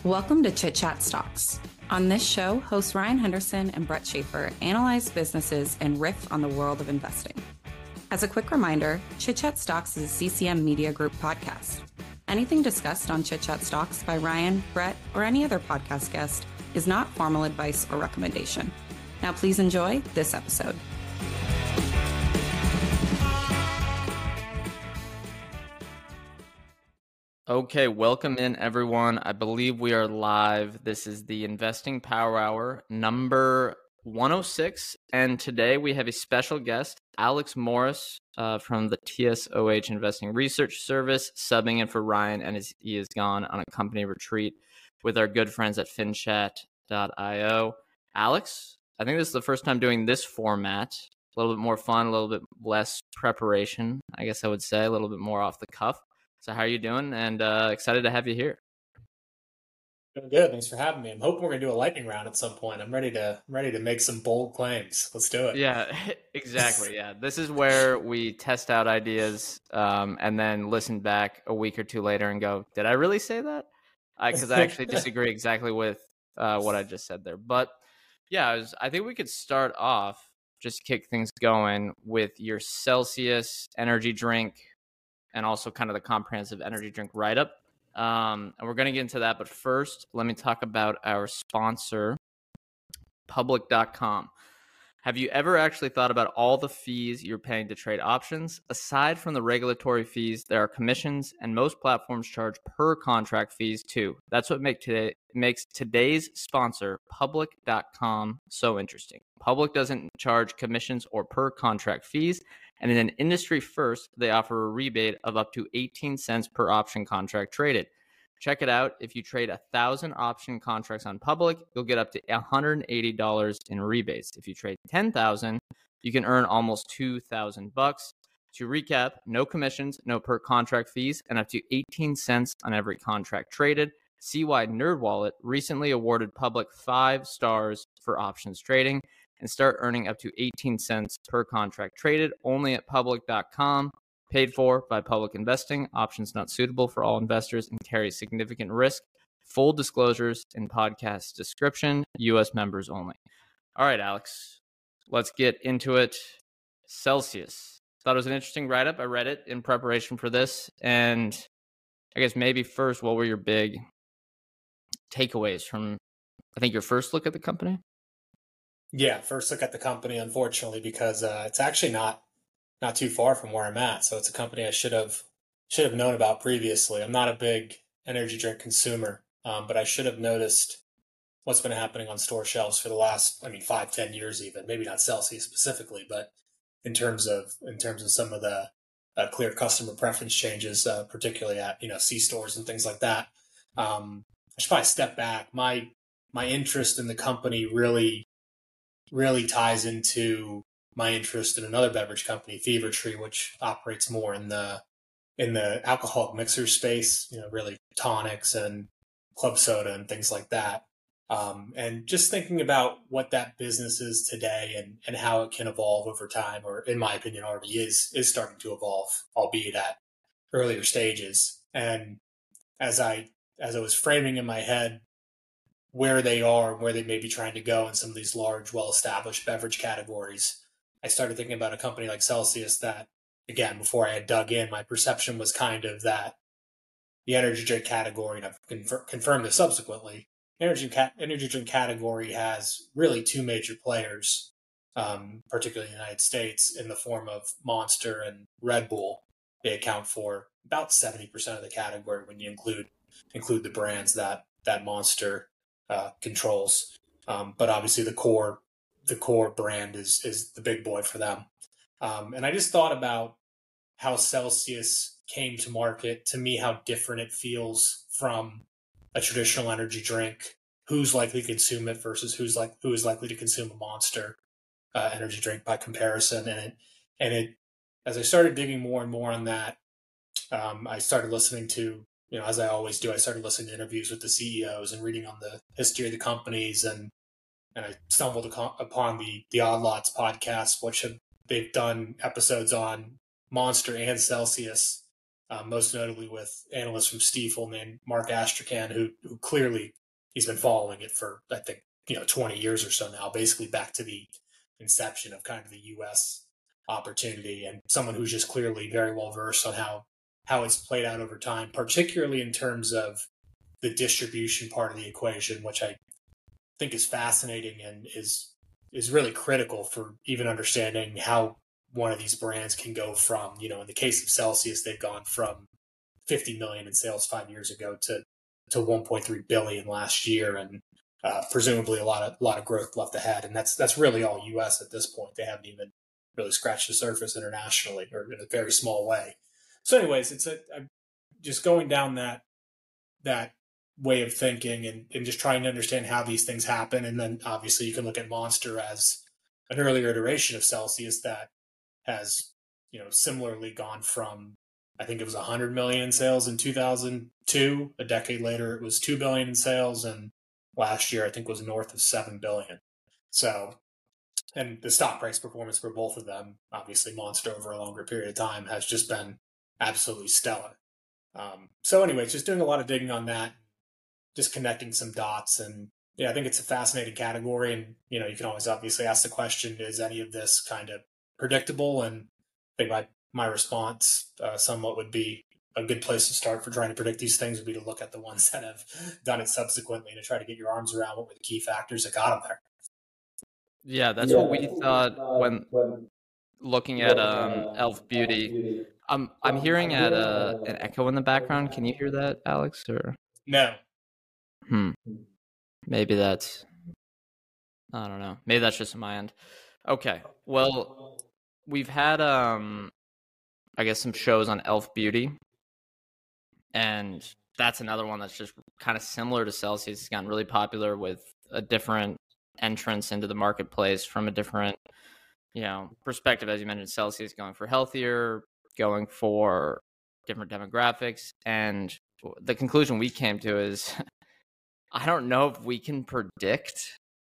Welcome to Chit Chat Stocks. On this show, hosts Ryan Henderson and Brett Schaefer analyze businesses and riff on the world of investing. As a quick reminder, Chit Chat Stocks is a CCM Media Group podcast. Anything discussed on Chit Chat Stocks by Ryan, Brett, or any other podcast guest is not formal advice or recommendation. Now please enjoy this episode. Okay, welcome in everyone. I believe we are live. This is the Investing Power Hour number 106. And today we have a special guest, Alex Morris from the TSOH Investing Research Service, subbing in for Ryan, and he is gone on a company retreat with our good friends at finchat.io. Alex, I think this is the first time doing this format. A little bit more fun, a little bit less preparation, I guess I would say, a little bit more off the cuff. So how are you doing? And excited to have you here. Doing good. Thanks for having me. I'm hoping we're gonna do a lightning round at some point. I'm ready to make some bold claims. Let's do it. Yeah, exactly. Yeah, this is where we test out ideas and then listen back a week or two later and go, "Did I really say that?" Because I actually disagree exactly with what I just said there. But yeah, I think we could start off, just kick things going with your Celsius energy drink, and also kind of the comprehensive energy drink write-up. And we're going to get into that. But first, let me talk about our sponsor, Public.com. Have you ever actually thought about all the fees you're paying to trade options? Aside from the regulatory fees, there are commissions, and most platforms charge per contract fees too. That's what makes today's sponsor, Public.com, so interesting. Public doesn't charge commissions or per contract fees, and in an industry first, they offer a rebate of up to 18 cents per option contract traded. Check it out. If you trade 1,000 option contracts on Public, you'll get up to $180 in rebates. If you trade 10,000, you can earn almost $2,000. To recap, no commissions, no per contract fees, and up to 18 cents on every contract traded. See why NerdWallet recently awarded Public 5 stars for options trading, and start earning up to 18 cents per contract traded only at Public.com. Paid for by Public Investing. Options not suitable for all investors and carry significant risk. Full disclosures in podcast description. U.S. members only. All right, Alex, let's get into it. Celsius. Thought it was an interesting write-up. I read it in preparation for this. And I guess maybe first, what were your big takeaways from, I think, your first look at the company? Yeah, first look at the company, unfortunately, because it's actually not too far from where I'm at. So it's a company I should have known about previously. I'm not a big energy drink consumer, but I should have noticed what's been happening on store shelves for the last, 5-10 years even. Maybe not Celsius specifically, but in terms of some of the clear customer preference changes, particularly at C stores and things like that. I should probably step back. My interest in the company really ties into my interest in another beverage company, Fever-Tree, which operates more in the alcoholic mixer space, really tonics and club soda and things like that. And just thinking about what that business is today and how it can evolve over time, or in my opinion already is starting to evolve, albeit at earlier stages. And as I was framing in my head where they are and where they may be trying to go in some of these large, well-established beverage categories, I started thinking about a company like Celsius that, again, before I had dug in, my perception was kind of that the energy drink category, and I've confirmed this subsequently, energy drink category has really two major players, particularly in the United States, in the form of Monster and Red Bull. They account for about 70% of the category when you include the brands that Monster controls. But obviously the core brand is the big boy for them. And I just thought about how Celsius came to market, to me, how different it feels from a traditional energy drink, who's likely to consume it versus who is likely to consume a Monster energy drink by comparison. And it, as I started digging more and more on that, I started listening to, as I always do, I started listening to interviews with the CEOs and reading on the history of the companies, and I stumbled upon the Odd Lots podcast, which they've done episodes on Monster and Celsius most notably with analysts from Stifel named Mark Astrachan, who clearly he's been following it for, I think, 20 years or so now, basically back to the inception of kind of the U.S. opportunity, and someone who's just clearly very well versed on how it's played out over time, particularly in terms of the distribution part of the equation, which I think is fascinating and is really critical for even understanding how one of these brands can go from, in the case of Celsius, they've gone from 50 million in sales 5 years ago to 1.3 billion last year, and presumably a lot of growth left ahead. And that's really all U.S. at this point. They haven't even really scratched the surface internationally, or in a very small way. So, anyways, it's just going down that way of thinking and just trying to understand how these things happen. And then obviously you can look at Monster as an earlier iteration of Celsius that has, similarly gone from, I think it was 100 million in sales in 2002. A decade later, it was 2 billion in sales. And last year, I think, was north of 7 billion. So, and the stock price performance for both of them, obviously Monster over a longer period of time, has just been absolutely stellar. So anyways, just doing a lot of digging on that, just connecting some dots. And yeah, I think it's a fascinating category. And, you can always obviously ask the question, is any of this kind of predictable? And I think my response somewhat would be a good place to start for trying to predict these things would be to look at the ones that have done it subsequently, to try to get your arms around what were the key factors that got them there. Yeah, that's what we thought when looking at Elf Beauty. I'm hearing an echo in the background. Can you hear that, Alex? Or no? Maybe that's, I don't know. Maybe that's just on my end. Okay. Well, we've had I guess some shows on Elf Beauty, and that's another one that's just kind of similar to Celsius. It's gotten really popular with a different entrance into the marketplace from a different, perspective. As you mentioned, Celsius going for healthier, going for different demographics. And the conclusion we came to is I don't know if we can predict,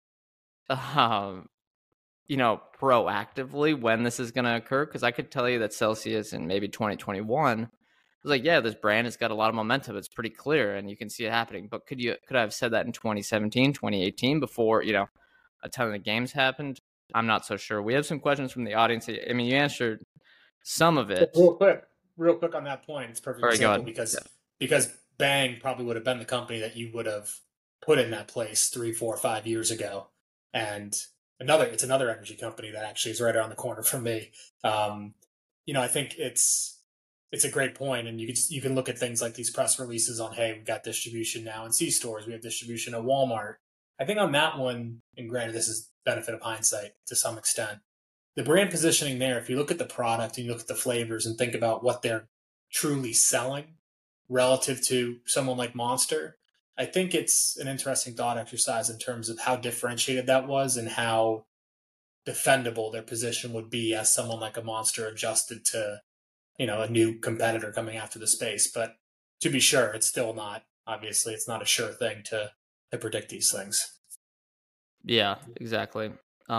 proactively when this is going to occur. Because I could tell you that Celsius in maybe 2021 was like, yeah, this brand has got a lot of momentum. It's pretty clear and you can see it happening. But could I have said that in 2017, 2018 before, a ton of the games happened? I'm not so sure. We have some questions from the audience. I mean, you answered some of it. Real quick on that point. It's perfectly simple because Bang probably would have been the company that you would have put in that place 3, 4, 5 years ago. And it's another energy company that actually is right around the corner from me. I think it's a great point, and you can look at things like these press releases on, hey, we've got distribution now in C-stores, we have distribution at Walmart. I think on that one, and granted, this is benefit of hindsight to some extent, the brand positioning there, if you look at the product and you look at the flavors and think about what they're truly selling relative to someone like Monster, I think it's an interesting thought exercise in terms of how differentiated that was and how defendable their position would be as someone like a Monster adjusted to, a new competitor coming after the space. But to be sure, it's still not, obviously, it's not a sure thing to predict these things. Yeah, exactly.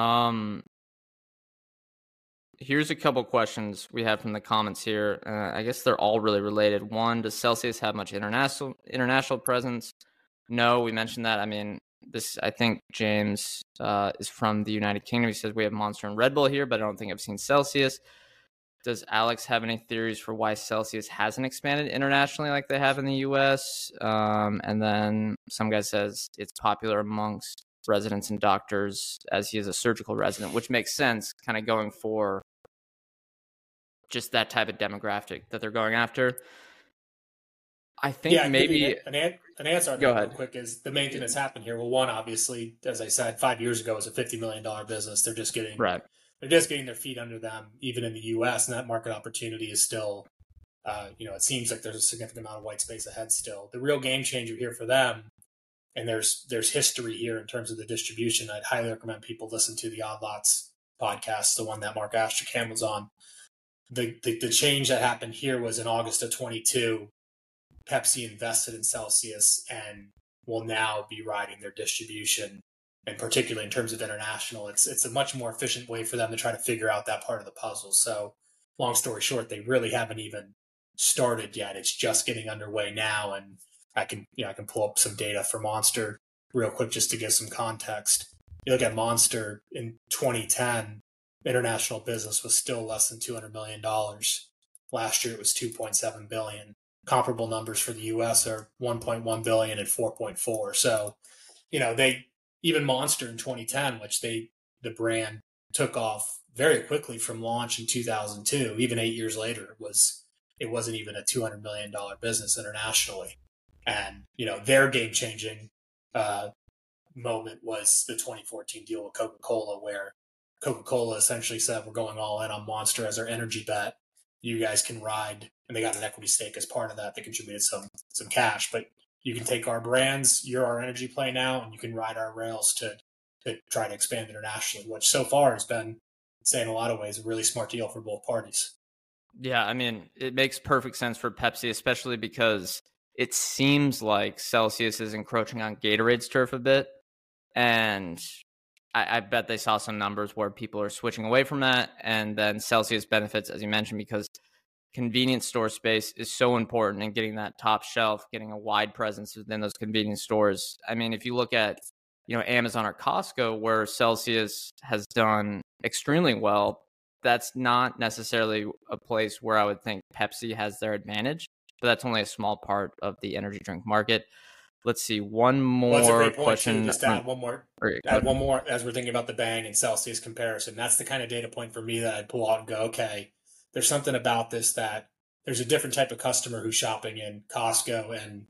Here's a couple questions we have from the comments here. I guess they're all really related. One, does Celsius have much international presence? No, we mentioned that. I mean, I think James is from the United Kingdom. He says we have Monster and Red Bull here, but I don't think I've seen Celsius. Does Alex have any theories for why Celsius hasn't expanded internationally like they have in the U.S.? And then some guy says it's popular amongst residents and doctors as he is a surgical resident, which makes sense, kind of going for just that type of demographic that they're going after. I think maybe an answer on go that ahead. real quick is the main thing that's happened here. Well, one, obviously, as I said, 5 years ago, it was a $50 million business. They're just getting their feet under them, even in the U.S., and that market opportunity is still, it seems like there's a significant amount of white space ahead still. The real game changer here for them, and there's history here in terms of the distribution. I'd highly recommend people listen to the Odd Lots podcast, the one that Mark Astrachan was on. The change that happened here was in August of 22. Pepsi invested in Celsius and will now be riding their distribution, and particularly in terms of international, it's a much more efficient way for them to try to figure out that part of the puzzle. So long story short, they really haven't even started yet. It's just getting underway now. And I can pull up some data for Monster real quick just to give some context. You look at Monster in 2010, international business was still less than $200 million. Last year it was 2.7 billion. Comparable numbers for the US are 1.1 billion and 4.4. So, even Monster in 2010, which the brand took off very quickly from launch in 2002, even 8 years later, it wasn't even a $200 million business internationally. And, their game-changing moment was the 2014 deal with Coca-Cola, where Coca-Cola essentially said, we're going all in on Monster as our energy bet. You guys can ride, and they got an equity stake as part of that. They contributed some cash, but you can take our brands, you're our energy play now, and you can ride our rails to try to expand internationally, which so far has been, say, in a lot of ways, a really smart deal for both parties. Yeah, I mean, it makes perfect sense for Pepsi, especially because it seems like Celsius is encroaching on Gatorade's turf a bit. And I bet they saw some numbers where people are switching away from that. And then Celsius benefits, as you mentioned, because convenience store space is so important in getting that top shelf, getting a wide presence within those convenience stores. I mean, if you look at, Amazon or Costco, where Celsius has done extremely well, that's not necessarily a place where I would think Pepsi has their advantage, but that's only a small part of the energy drink market. Let's see, one more question. Just add one more as we're thinking about the Bang and Celsius comparison. That's the kind of data point for me that I'd pull out and go, okay, there's something about this that there's a different type of customer who's shopping in Costco and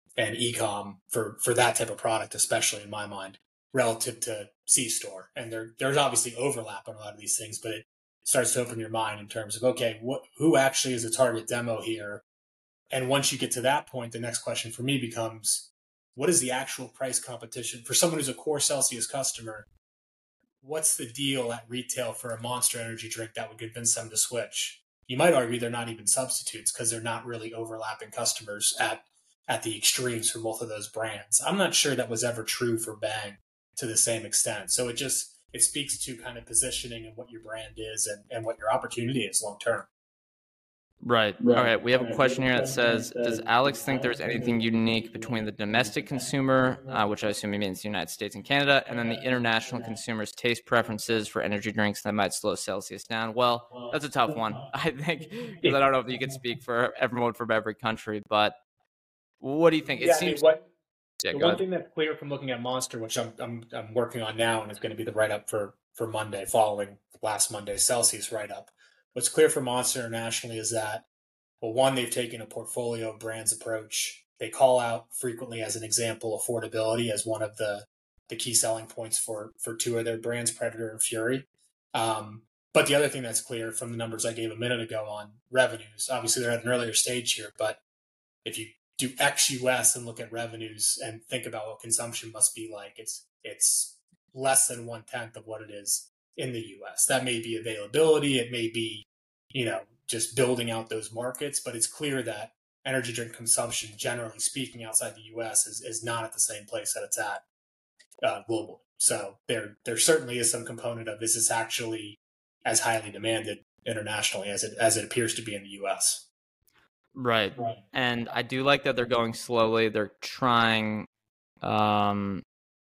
e-com for that type of product, especially in my mind, relative to C-store. And there's obviously overlap on a lot of these things, but it starts to open your mind in terms of, okay, who actually is a target demo here? And once you get to that point, the next question for me becomes, what is the actual price competition for someone who's a core Celsius customer? What's the deal at retail for a Monster energy drink that would convince them to switch? You might argue they're not even substitutes because they're not really overlapping customers at the extremes for both of those brands. I'm not sure that was ever true for Bang to the same extent. So it speaks to kind of positioning and what your brand is and what your opportunity is long term. Right. All right. We have a question here that says, does Alex think there's anything unique between the domestic consumer, which I assume he means the United States and Canada, and then the international consumer's taste preferences for energy drinks that might slow Celsius down? Well, that's a tough one, I think, because I don't know if you could speak for everyone from every country, but what do you think? The one thing that's clear from looking at Monster, which I'm working on now, and it's going to be the write-up for Monday, following last Monday's Celsius write-up. What's clear for Monster internationally is that, well, one, they've taken a portfolio of brands approach. They call out frequently, as an example, affordability as one of the key selling points for two of their brands, Predator and Fury. But the other thing that's clear from the numbers I gave a minute ago on revenues, obviously they're at an earlier stage here, but if you do ex-US and look at revenues and think about what consumption must be like, it's less than 1/10 of what it is in the US. That may be availability, it may be, just building out those markets, but it's clear that energy drink consumption, generally speaking, outside the US is not at the same place that it's at globally. So there certainly is some component of, is this actually as highly demanded internationally as it appears to be in the US? Right. And I do like that they're going slowly. They're trying to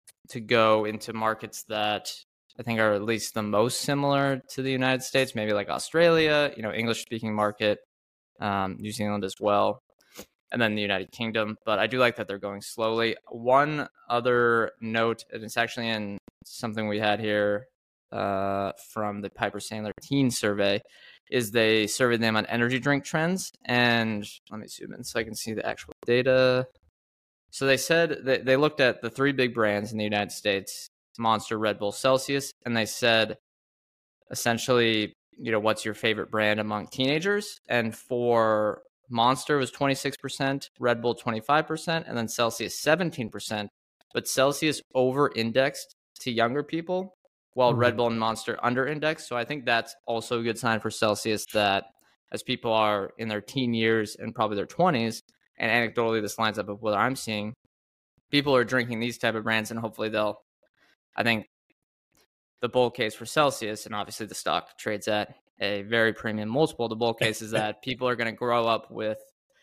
go into markets that I think are at least the most similar to the United States, maybe like Australia, English-speaking market, New Zealand as well, and then the United Kingdom. But I do like that they're going slowly. One other note, and it's actually in something we had here from the Piper Sandler Teen Survey, is they surveyed them on energy drink trends. And let me zoom in so I can see the actual data. So they said that they looked at the three big brands in the United States, Monster, Red Bull, Celsius, and they said essentially, what's your favorite brand among teenagers? And for Monster, it was 26%, Red Bull 25%, and then Celsius 17%. But Celsius over-indexed to younger people, while Red Bull and Monster under-indexed. So I think that's also a good sign for Celsius, that as people are in their teen years and probably their 20s, and anecdotally this lines up with what I'm seeing, people are drinking these type of brands, and hopefully I think the bull case for Celsius, and obviously the stock trades at a very premium multiple. The bull case is that people are going to grow up with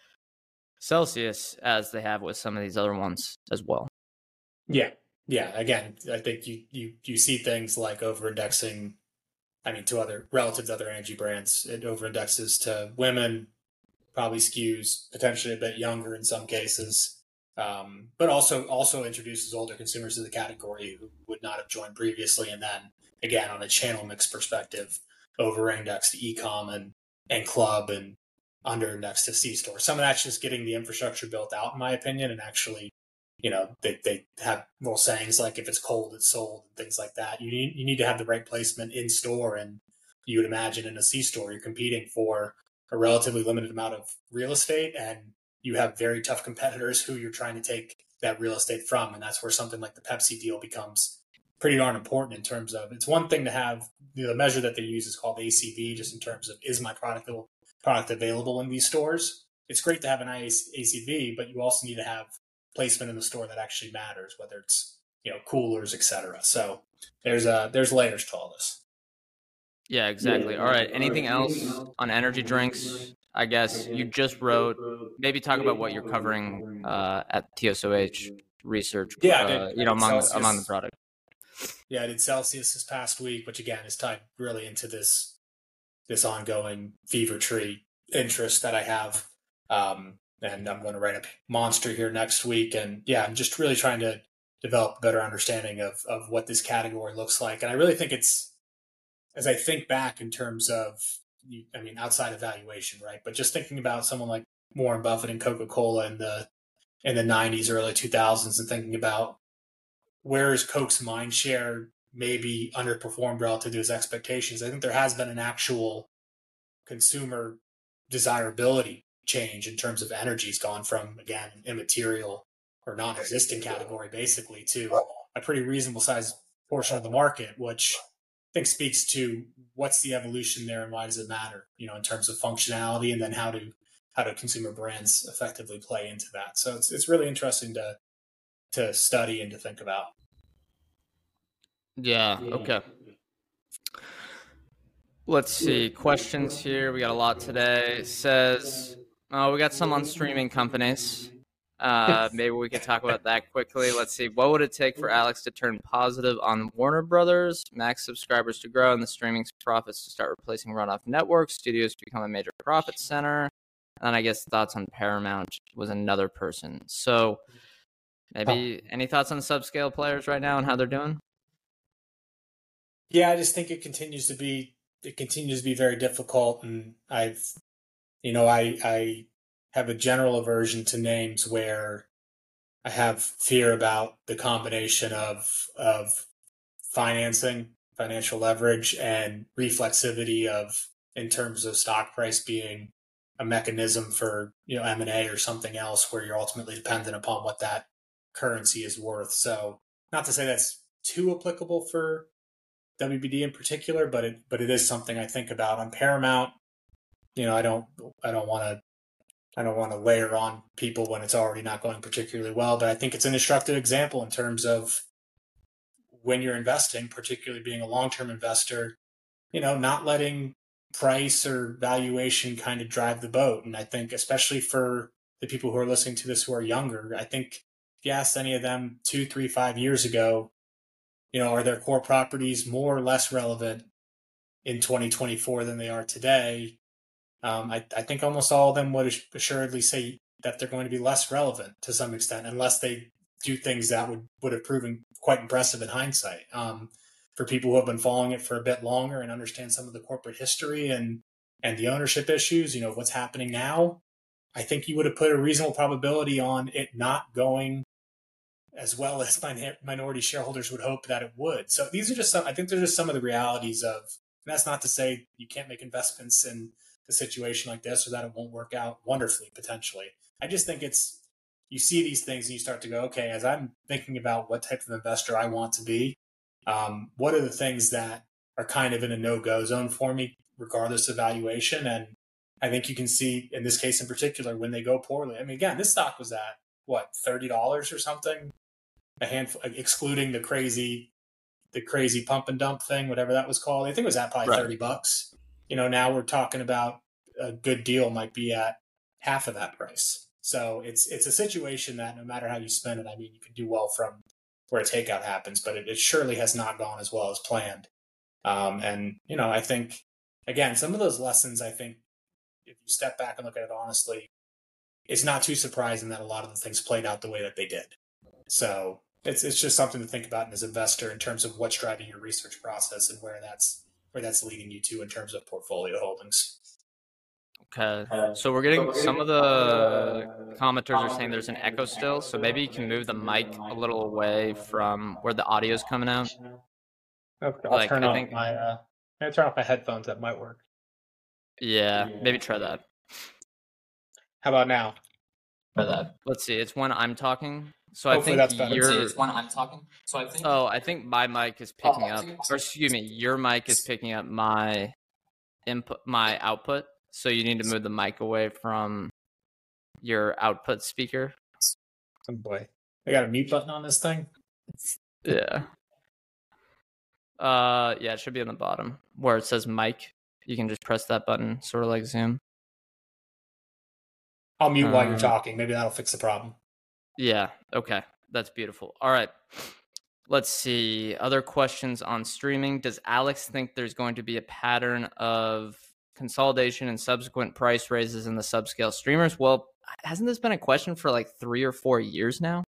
Celsius as they have with some of these other ones as well. Yeah. Yeah. Again, I think you see things like over-indexing, I mean, to other relative to other energy brands. It over-indexes to women, probably skews potentially a bit younger in some cases, but also introduces older consumers to the category who would not have joined previously. And then again, on a channel mix perspective, over-index to e-com and club and under-index to C-store. Some of that's just getting the infrastructure built out, in my opinion, and actually, they have little sayings like if it's cold, it's sold, and things like that. You need to have the right placement in store, and you would imagine in a C-store, you're competing for a relatively limited amount of real estate, and you have very tough competitors who you're trying to take that real estate from. And that's where something like the Pepsi deal becomes pretty darn important in terms of, it's one thing to have the measure that they use is called ACV, just in terms of, is my product available in these stores? It's great to have an ACV, but you also need to have placement in the store that actually matters, whether it's, coolers, etc. So there's layers to all this. Yeah, exactly. All right. Anything else on energy drinks? I guess you just wrote, maybe talk about what you're covering at TSOH research, Yeah, among the product. Yeah, I did Celsius this past week, which again is tied really into this ongoing fever tree interest that I have. And I'm going to write up Monster here next week. And yeah, I'm just really trying to develop a better understanding of what this category looks like. And I really think it's, as I think back in terms of, outside of valuation, right? But just thinking about someone like Warren Buffett and Coca-Cola in the 90s, early 2000s, and thinking about where is Coke's mind share maybe underperformed relative to his expectations. I think there has been an actual consumer desirability change in terms of energy. It's gone from, again, immaterial or non-existent category basically to a pretty reasonable sized portion of the market, which I think speaks to what's the evolution there and why does it matter, in terms of functionality, and then how do consumer brands effectively play into that. So it's really interesting to study and to think about. Yeah. Okay. Let's see. Questions here. We got a lot today. It says, we got some on streaming companies. Maybe we can talk about that quickly. Let's see. What would it take for Alex to turn positive on Warner Brothers, Max subscribers to grow, and the streaming profits to start replacing runoff networks, studios to become a major profit center? And then I guess thoughts on Paramount was another person. So maybe any thoughts on subscale players right now and how they're doing? Yeah, I just think it continues to be very difficult, and I have a general aversion to names where I have fear about the combination of financial leverage, and reflexivity in terms of stock price being a mechanism for M&A or something else, where you're ultimately dependent upon what that currency is worth. So, not to say that's too applicable for WBD in particular, but it is something I think about. On Paramount, I don't want to layer on people when it's already not going particularly well, but I think it's an instructive example in terms of when you're investing, particularly being a long-term investor, not letting price or valuation kind of drive the boat. And I think especially for the people who are listening to this who are younger, I think if you asked any of them 2, 3, 5 years ago, are their core properties more or less relevant in 2024 than they are today? I think almost all of them would assuredly say that they're going to be less relevant to some extent, unless they do things that would have proven quite impressive in hindsight. For people who have been following it for a bit longer and understand some of the corporate history and the ownership issues, what's happening now, I think you would have put a reasonable probability on it not going as well as minority shareholders would hope that it would. So these are just I think they're just some of the realities of, and that's not to say you can't make investments in a situation like this or that it won't work out wonderfully, potentially. I just think you see these things and you start to go, okay, as I'm thinking about what type of investor I want to be, what are the things that are kind of in a no-go zone for me, regardless of valuation? And I think you can see in this case in particular, when they go poorly. I mean, again, this stock was at what, $30 or something, a handful, excluding the crazy pump and dump thing, whatever that was called. I think it was at probably $30. now we're talking about a good deal might be at half of that price. So it's a situation that no matter how you spend it, I mean, you can do well from where a takeout happens, but it surely has not gone as well as planned. And I think again, some of those lessons, I think, if you step back and look at it honestly, it's not too surprising that a lot of the things played out the way that they did. So it's just something to think about as an investor in terms of what's driving your research process and where that's leading you to in terms of portfolio holdings. Okay, so we're getting some of the commenters are saying there's an echo still, so maybe you can move the mic a little away from where the audio is coming out. Okay, I'll turn off my headphones. That might work. Yeah, maybe try that. How about now? Let's see. It's when I'm talking. So Hopefully I think that's better. it's when I'm talking. So I think my mic is picking up, or excuse me, your mic is picking up my input, my output. So you need to move the mic away from your output speaker. Oh boy, I got a mute button on this thing. Yeah. Yeah, it should be on the bottom where it says mic. You can just press that button, sort of like Zoom. I'll mute while you're talking. Maybe that'll fix the problem. Yeah. Okay. That's beautiful. All right. Let's see. Other questions on streaming. Does Alex think there's going to be a pattern of consolidation and subsequent price raises in the subscale streamers? Well, hasn't this been a question for like 3 or 4 years now?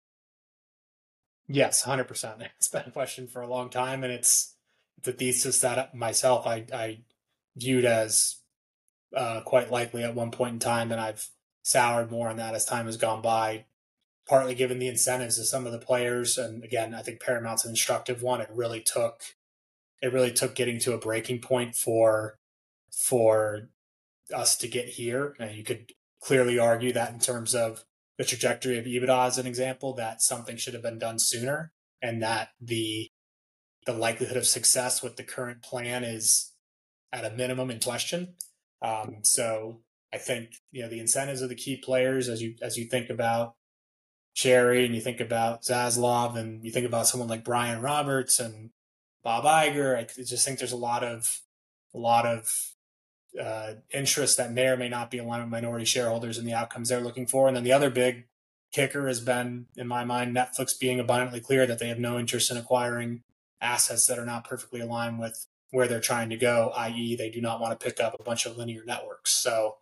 Yes, 100%. It's been a question for a long time, and it's a thesis that myself I viewed as quite likely at one point in time, and I've soured more on that as time has gone by, partly given the incentives of some of the players. And again, I think Paramount's an instructive one. It really took getting to a breaking point for us to get here. And you could clearly argue that in terms of the trajectory of EBITDA as an example, that something should have been done sooner, and that the likelihood of success with the current plan is at a minimum in question. So I think the incentives of the key players, as you think about Cherry and you think about Zaslav and you think about someone like Brian Roberts and Bob Iger, I just think there's a lot of interest that may or may not be aligned with minority shareholders and the outcomes they're looking for. And then the other big kicker has been, in my mind, Netflix being abundantly clear that they have no interest in acquiring assets that are not perfectly aligned with where they're trying to go, i.e. they do not want to pick up a bunch of linear networks. So,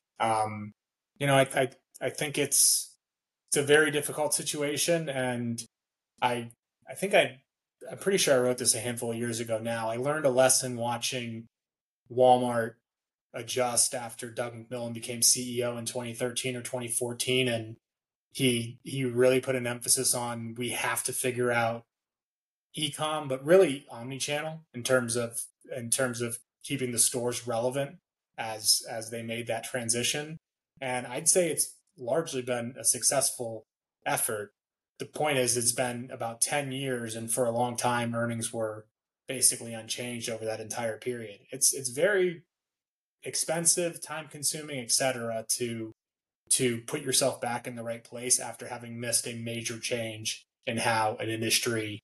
I think it's a very difficult situation. And I'm pretty sure I wrote this a handful of years ago now. I learned a lesson watching Walmart adjust after Doug McMillon became CEO in 2013 or 2014. And he really put an emphasis on, we have to figure out e-com, but really omni-channel in terms of keeping the stores relevant as they made that transition. And I'd say it's largely been a successful effort. The point is, it's been about 10 years, and for a long time, earnings were basically unchanged over that entire period. It's very expensive, time-consuming, et cetera, to put yourself back in the right place after having missed a major change in how an industry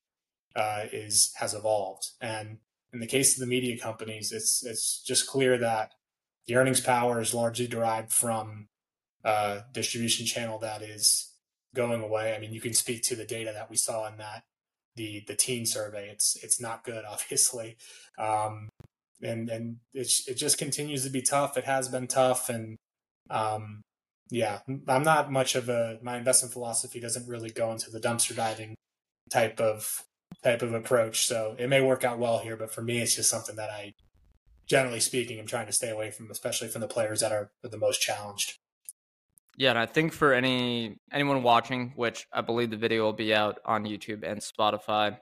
has evolved. And in the case of the media companies, it's just clear that the earnings power is largely derived from distribution channel that is going away. I mean, you can speak to the data that we saw in that the teen survey. It's not good, obviously, and it just continues to be tough. It has been tough, and yeah, I'm not much of my investment philosophy doesn't really go into the dumpster diving type of approach. So it may work out well here, but for me, it's just something that I, generally speaking, I'm trying to stay away from, especially from the players that are the most challenged. Yeah, and I think for anyone watching, which I believe the video will be out on YouTube and Spotify,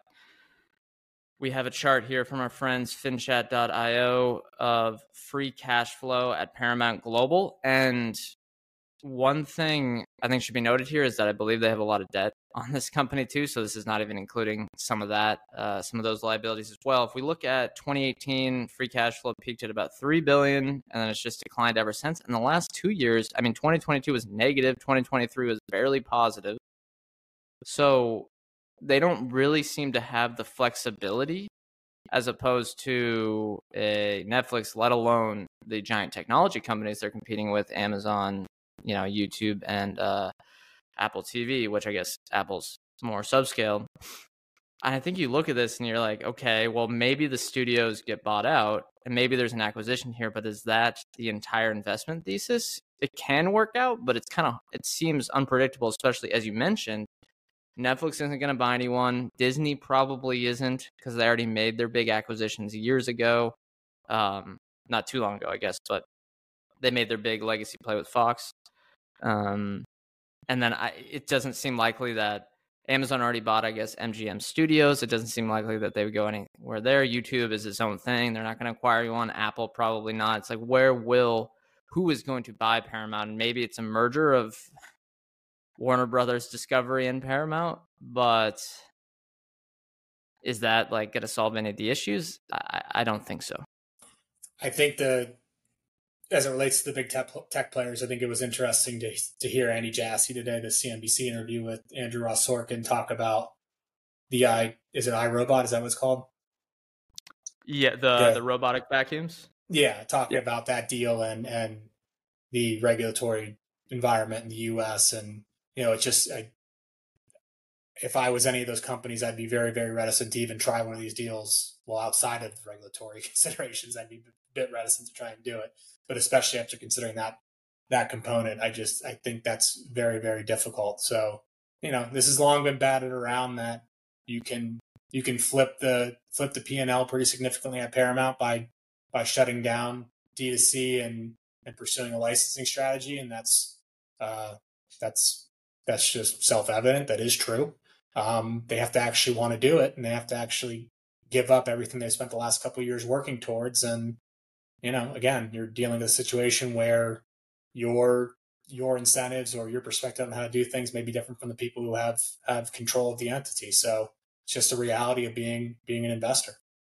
we have a chart here from our friends finchat.io of free cash flow at Paramount Global. And one thing I think should be noted here is that I believe they have a lot of debt on this company too. So this is not even including some of those liabilities as well. If we look at 2018, free cash flow peaked at about $3 billion, and then it's just declined ever since. In the last 2 years, I mean, 2022 was negative, 2023 was barely positive. So they don't really seem to have the flexibility as opposed to a Netflix, let alone the giant technology companies they're competing with, Amazon, YouTube, and Apple TV, which I guess Apple's more subscale. And I think you look at this and you're like, okay, well, maybe the studios get bought out and maybe there's an acquisition here, but is that the entire investment thesis? It can work out, but it seems unpredictable, especially as you mentioned. Netflix isn't going to buy anyone. Disney probably isn't, because they already made their big acquisitions years ago. Not too long ago, I guess, but they made their big legacy play with Fox. And then it doesn't seem likely that Amazon already bought, I guess, MGM Studios. It doesn't seem likely that they would go anywhere there. YouTube is its own thing. They're not going to acquire one. Apple probably not. It's like, who is going to buy Paramount? And maybe it's a merger of Warner Brothers Discovery and Paramount, but is that like going to solve any of the issues? I don't think so. I think as it relates to the big tech players, I think it was interesting to hear Andy Jassy today, the CNBC interview with Andrew Ross Sorkin, talk about is it iRobot? Is that what it's called? Yeah, the robotic vacuums. Yeah, talking about that deal and the regulatory environment in the U.S. And, it's just, if I was any of those companies, I'd be very, very reticent to even try one of these deals. Well, outside of the regulatory considerations, I'd be a bit reticent to try and do it. But especially after considering that component, I think that's very, very difficult. So, this has long been batted around that you can flip the P&L pretty significantly at Paramount by shutting down D2C and pursuing a licensing strategy, and that's just self-evident. That is true. They have to actually want to do it, and they have to actually give up everything they spent the last couple of years working towards. And again, you're dealing with a situation where your incentives or your perspective on how to do things may be different from the people who have control of the entity. So it's just a reality of being an investor.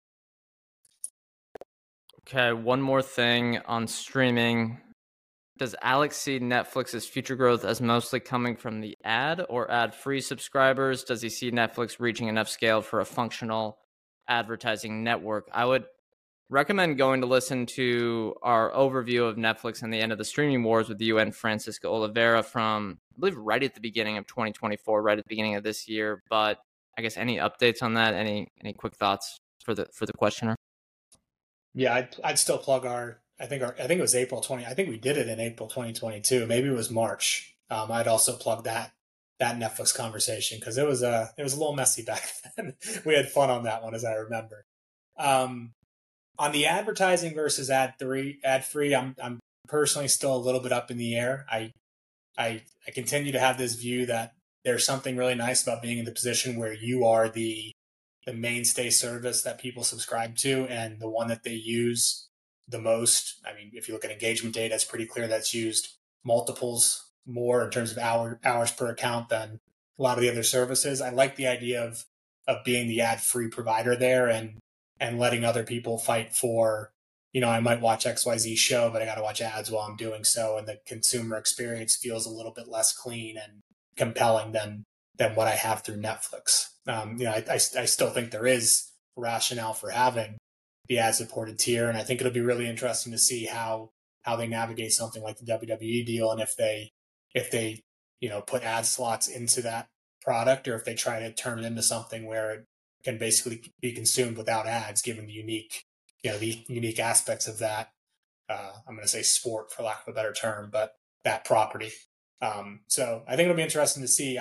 Okay, one more thing on streaming. Does Alex see Netflix's future growth as mostly coming from the ad or ad-free subscribers? Does he see Netflix reaching enough scale for a functional advertising network? I would recommend going to listen to our overview of Netflix and the end of the streaming wars with you and Francisco Oliveira from, I believe, right at the beginning of 2024, right at the beginning of this year. But I guess any updates on that? Any quick thoughts for the questioner? Yeah, I'd still plug I think it was April 20. I think we did it in April 2022. Maybe it was March. I'd also plug that Netflix conversation because it was a little messy back then. We had fun on that one, as I remember. On the advertising versus ad free, I'm personally still a little bit up in the air. I continue to have this view that there's something really nice about being in the position where you are the mainstay service that people subscribe to and the one that they use the most. I mean, if you look at engagement data, it's pretty clear that's used multiples more in terms of hours per account than a lot of the other services. I like the idea of being the ad-free provider there and letting other people fight for, I might watch XYZ show, but I got to watch ads while I'm doing so. And the consumer experience feels a little bit less clean and compelling than what I have through Netflix. I still think there is rationale for having the ad-supported tier, and I think it'll be really interesting to see how they navigate something like the WWE deal, and if they put ad slots into that product, or if they try to turn it into something where it can basically be consumed without ads, given the unique aspects of that. I'm going to say sport, for lack of a better term, but that property. So I think it'll be interesting to see.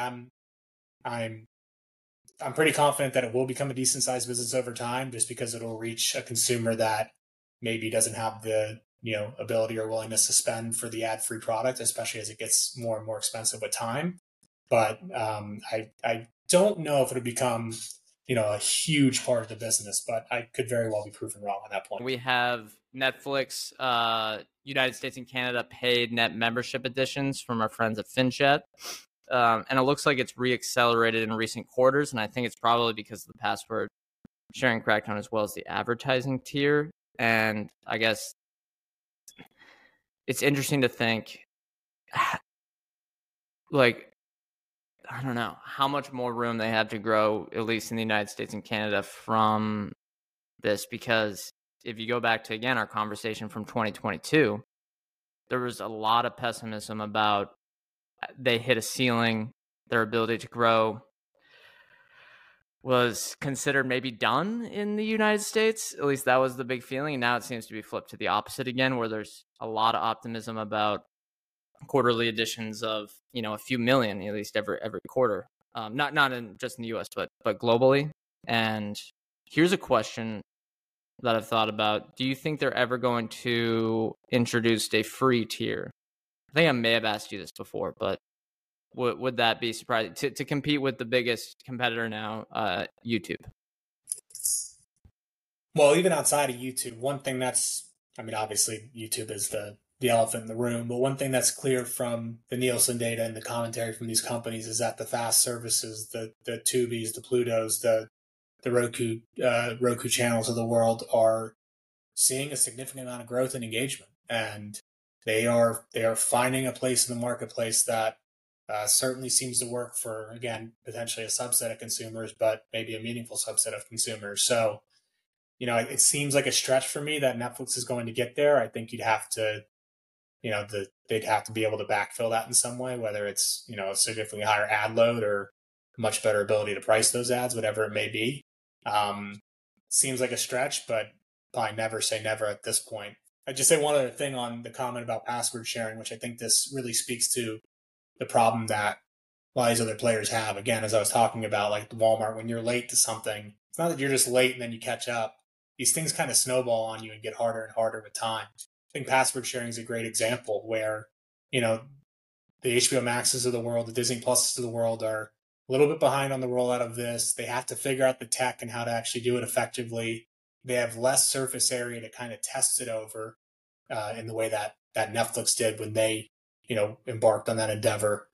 I'm pretty confident that it will become a decent sized business over time, just because it'll reach a consumer that maybe doesn't have the ability or willingness to spend for the ad-free product, especially as it gets more and more expensive with time. But I don't know if it'll become a huge part of the business, but I could very well be proven wrong on that point. We have Netflix, United States and Canada paid net membership editions from our friends at FinChat. And it looks like it's reaccelerated in recent quarters, and I think it's probably because of the password sharing crackdown as well as the advertising tier. And I guess it's interesting to think, like, I don't know how much more room they have to grow, at least in the United States and Canada, from this, because if you go back to, again, our conversation from 2022, there was a lot of pessimism about they hit a ceiling, their ability to grow was considered maybe done in the United States. At least that was the big feeling. And now it seems to be flipped to the opposite again, where there's a lot of optimism about quarterly additions of, a few million, at least every quarter. Not in just in the US, but globally. And here's a question that I've thought about. Do you think they're ever going to introduce a free tier? I think I may have asked you this before, but would that be surprising to compete with the biggest competitor now, YouTube? Well, even outside of YouTube, one thing obviously YouTube is the elephant in the room, but one thing that's clear from the Nielsen data and the commentary from these companies is that the FAST services, the Tubis, the Plutos, the Roku channels of the world are seeing a significant amount of growth and engagement, and they are finding a place in the marketplace that certainly seems to work for, again, potentially a subset of consumers, but maybe a meaningful subset of consumers. So, it seems like a stretch for me that Netflix is going to get there. I think you'd have to, they'd have to be able to backfill that in some way, whether it's, a significantly higher ad load or much better ability to price those ads, whatever it may be. Seems like a stretch, but probably never say never at this point. I'd just say one other thing on the comment about password sharing, which I think this really speaks to the problem that a lot of these other players have. Again, as I was talking about, like Walmart, when you're late to something, it's not that you're just late and then you catch up. These things kind of snowball on you and get harder and harder with time. I think password sharing is a great example where, the HBO Maxes of the world, the Disney Pluses of the world are a little bit behind on the rollout of this. They have to figure out the tech and how to actually do it effectively. They have less surface area to kind of test it over in the way that Netflix did when they, embarked on that endeavor.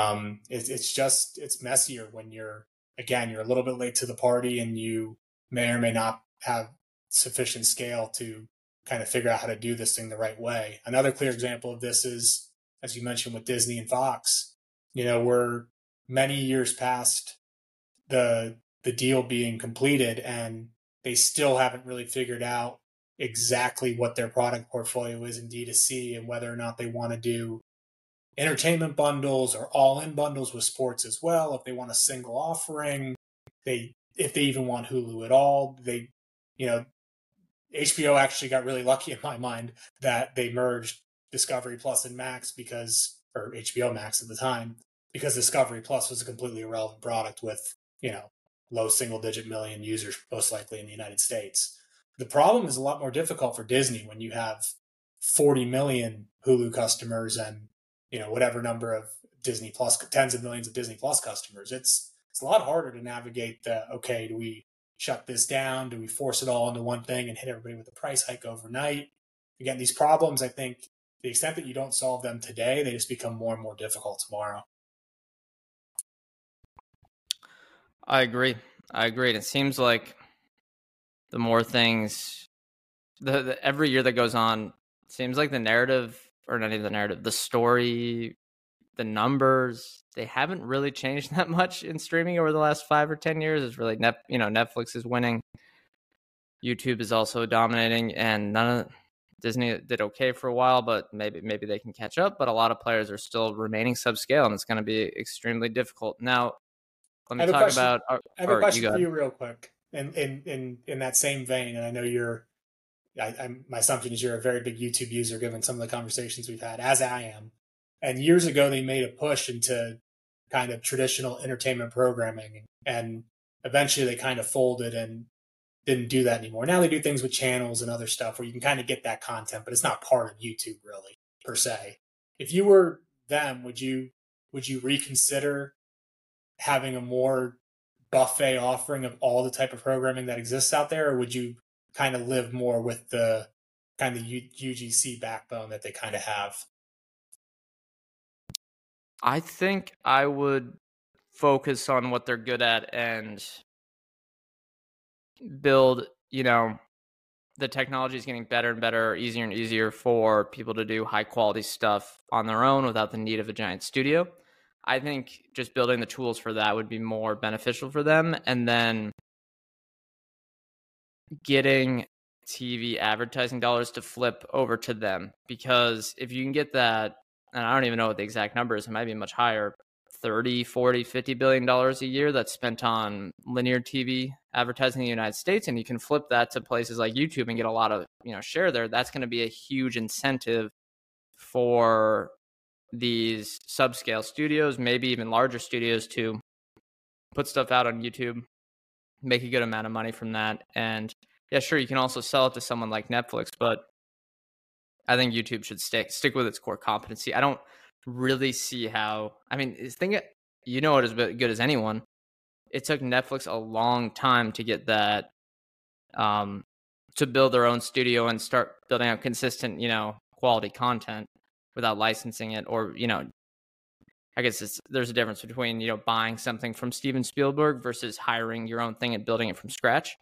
It's messier when you're a little bit late to the party and you may or may not have sufficient scale to kind of figure out how to do this thing the right way. Another clear example of this is, as you mentioned, with Disney and Fox, we're many years past the deal being completed and they still haven't really figured out exactly what their product portfolio is in D2C and whether or not they want to do entertainment bundles or all-in bundles with sports as well. If they want a single offering, if they even want Hulu at all, HBO actually got really lucky in my mind that they merged Discovery Plus and Max or HBO Max at the time, because Discovery Plus was a completely irrelevant product with, low single-digit million users, most likely in the United States. The problem is a lot more difficult for Disney when you have 40 million Hulu customers and, whatever number of Disney Plus, tens of millions of Disney Plus customers. It's a lot harder to navigate okay, do we shut this down? Do we force it all into one thing and hit everybody with a price hike overnight? Again, these problems, I think, the extent that you don't solve them today, they just become more and more difficult tomorrow. I agree. It seems like the more things, every year that goes on, it seems like the narrative, or not even the narrative, the story, the numbers, they haven't really changed that much in streaming over the last 5 or 10 years. It's really, Netflix is winning. YouTube is also dominating, and Disney did okay for a while, but maybe they can catch up. But a lot of players are still remaining subscale, and it's going to be extremely difficult. Now, let me talk about. I have a question for you, real quick. In that same vein, and I know my assumption is you're a very big YouTube user, given some of the conversations we've had, as I am. And years ago, they made a push into kind of traditional entertainment programming, and eventually they kind of folded and didn't do that anymore. Now they do things with channels and other stuff where you can kind of get that content, but it's not part of YouTube really, per se. If you were them, would you reconsider having a more buffet offering of all the type of programming that exists out there, or would you kind of live more with the kind of UGC backbone that they kind of have? I think I would focus on what they're good at and build, the technology is getting better and better, easier and easier for people to do high quality stuff on their own without the need of a giant studio. I think just building the tools for that would be more beneficial for them. And then getting TV advertising dollars to flip over to them, because if you can get that, and I don't even know what the exact number is, it might be much higher, 30, 40, 50 billion dollars a year that's spent on linear TV advertising in the United States, and you can flip that to places like YouTube and get a lot of, share there. That's going to be a huge incentive for these subscale studios, maybe even larger studios, to put stuff out on YouTube, make a good amount of money from that. And yeah, sure, you can also sell it to someone like Netflix, but I think YouTube should stick with its core competency. I don't really see how, you know it as good as anyone. It took Netflix a long time to get that, to build their own studio and start building out consistent, quality content without licensing it. Or, I guess there's a difference between, buying something from Steven Spielberg versus hiring your own thing and building it from scratch.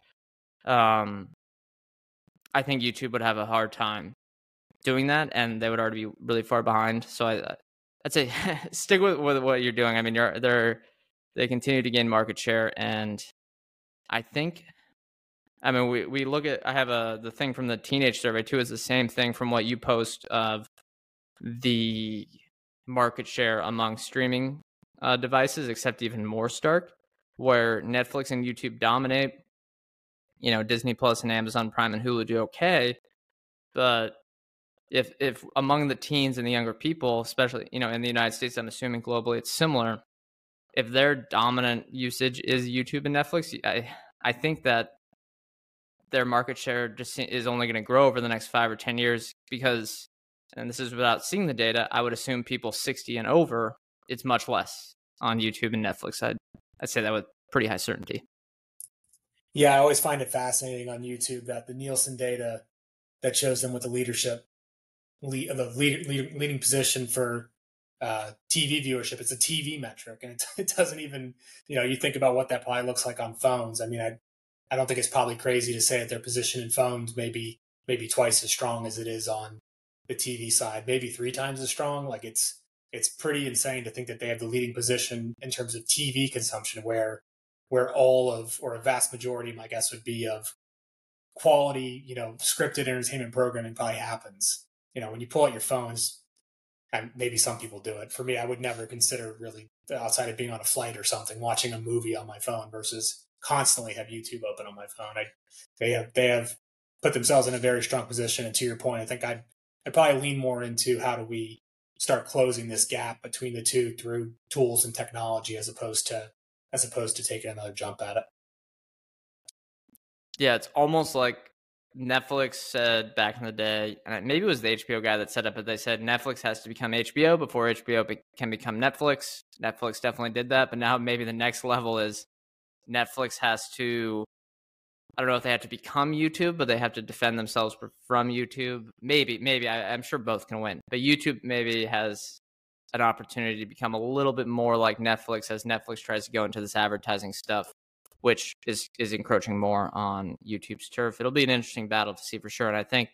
I think YouTube would have a hard time doing that, and they would already be really far behind. So I'd say stick with what you're doing. I mean, they continue to gain market share, and I think, we look at, I have the thing from the teenage survey too, is the same thing from what you post of the market share among streaming devices, except even more stark, where Netflix and YouTube dominate. Disney Plus and Amazon Prime and Hulu do okay, but if among the teens and the younger people, especially, in the United States, I'm assuming globally it's similar, if their dominant usage is YouTube and Netflix, I think that their market share just is only going to grow over the next 5 or 10 years, because, and this is without seeing the data, I would assume people 60 and over, it's much less on YouTube and Netflix. I'd say that with pretty high certainty. Yeah, I always find it fascinating on YouTube that the Nielsen data that shows them with the leadership, leading position for TV viewership, it's a TV metric, and it doesn't even, you think about what that probably looks like on phones. I mean, I don't think it's probably crazy to say that their position in phones maybe twice as strong as it is on the TV side, maybe 3 times as strong. Like it's pretty insane to think that they have the leading position in terms of TV consumption, where all of, or a vast majority, my guess would be, of quality, scripted entertainment programming probably happens. When you pull out your phones, and maybe some people do it. For me, I would never consider, really, outside of being on a flight or something, watching a movie on my phone versus constantly have YouTube open on my phone. They have put themselves in a very strong position. And to your point, I think I'd probably lean more into how do we start closing this gap between the two through tools and technology, as opposed to taking another jump at it. Yeah, it's almost like Netflix said back in the day, and maybe it was the HBO guy that said it, but they said Netflix has to become HBO before HBO can become Netflix. Netflix definitely did that, but now maybe the next level is Netflix has to, I don't know if they have to become YouTube, but they have to defend themselves from YouTube. Maybe. I'm sure both can win, but YouTube maybe has an opportunity to become a little bit more like Netflix as Netflix tries to go into this advertising stuff, which is encroaching more on YouTube's turf. It'll be an interesting battle to see for sure. And I think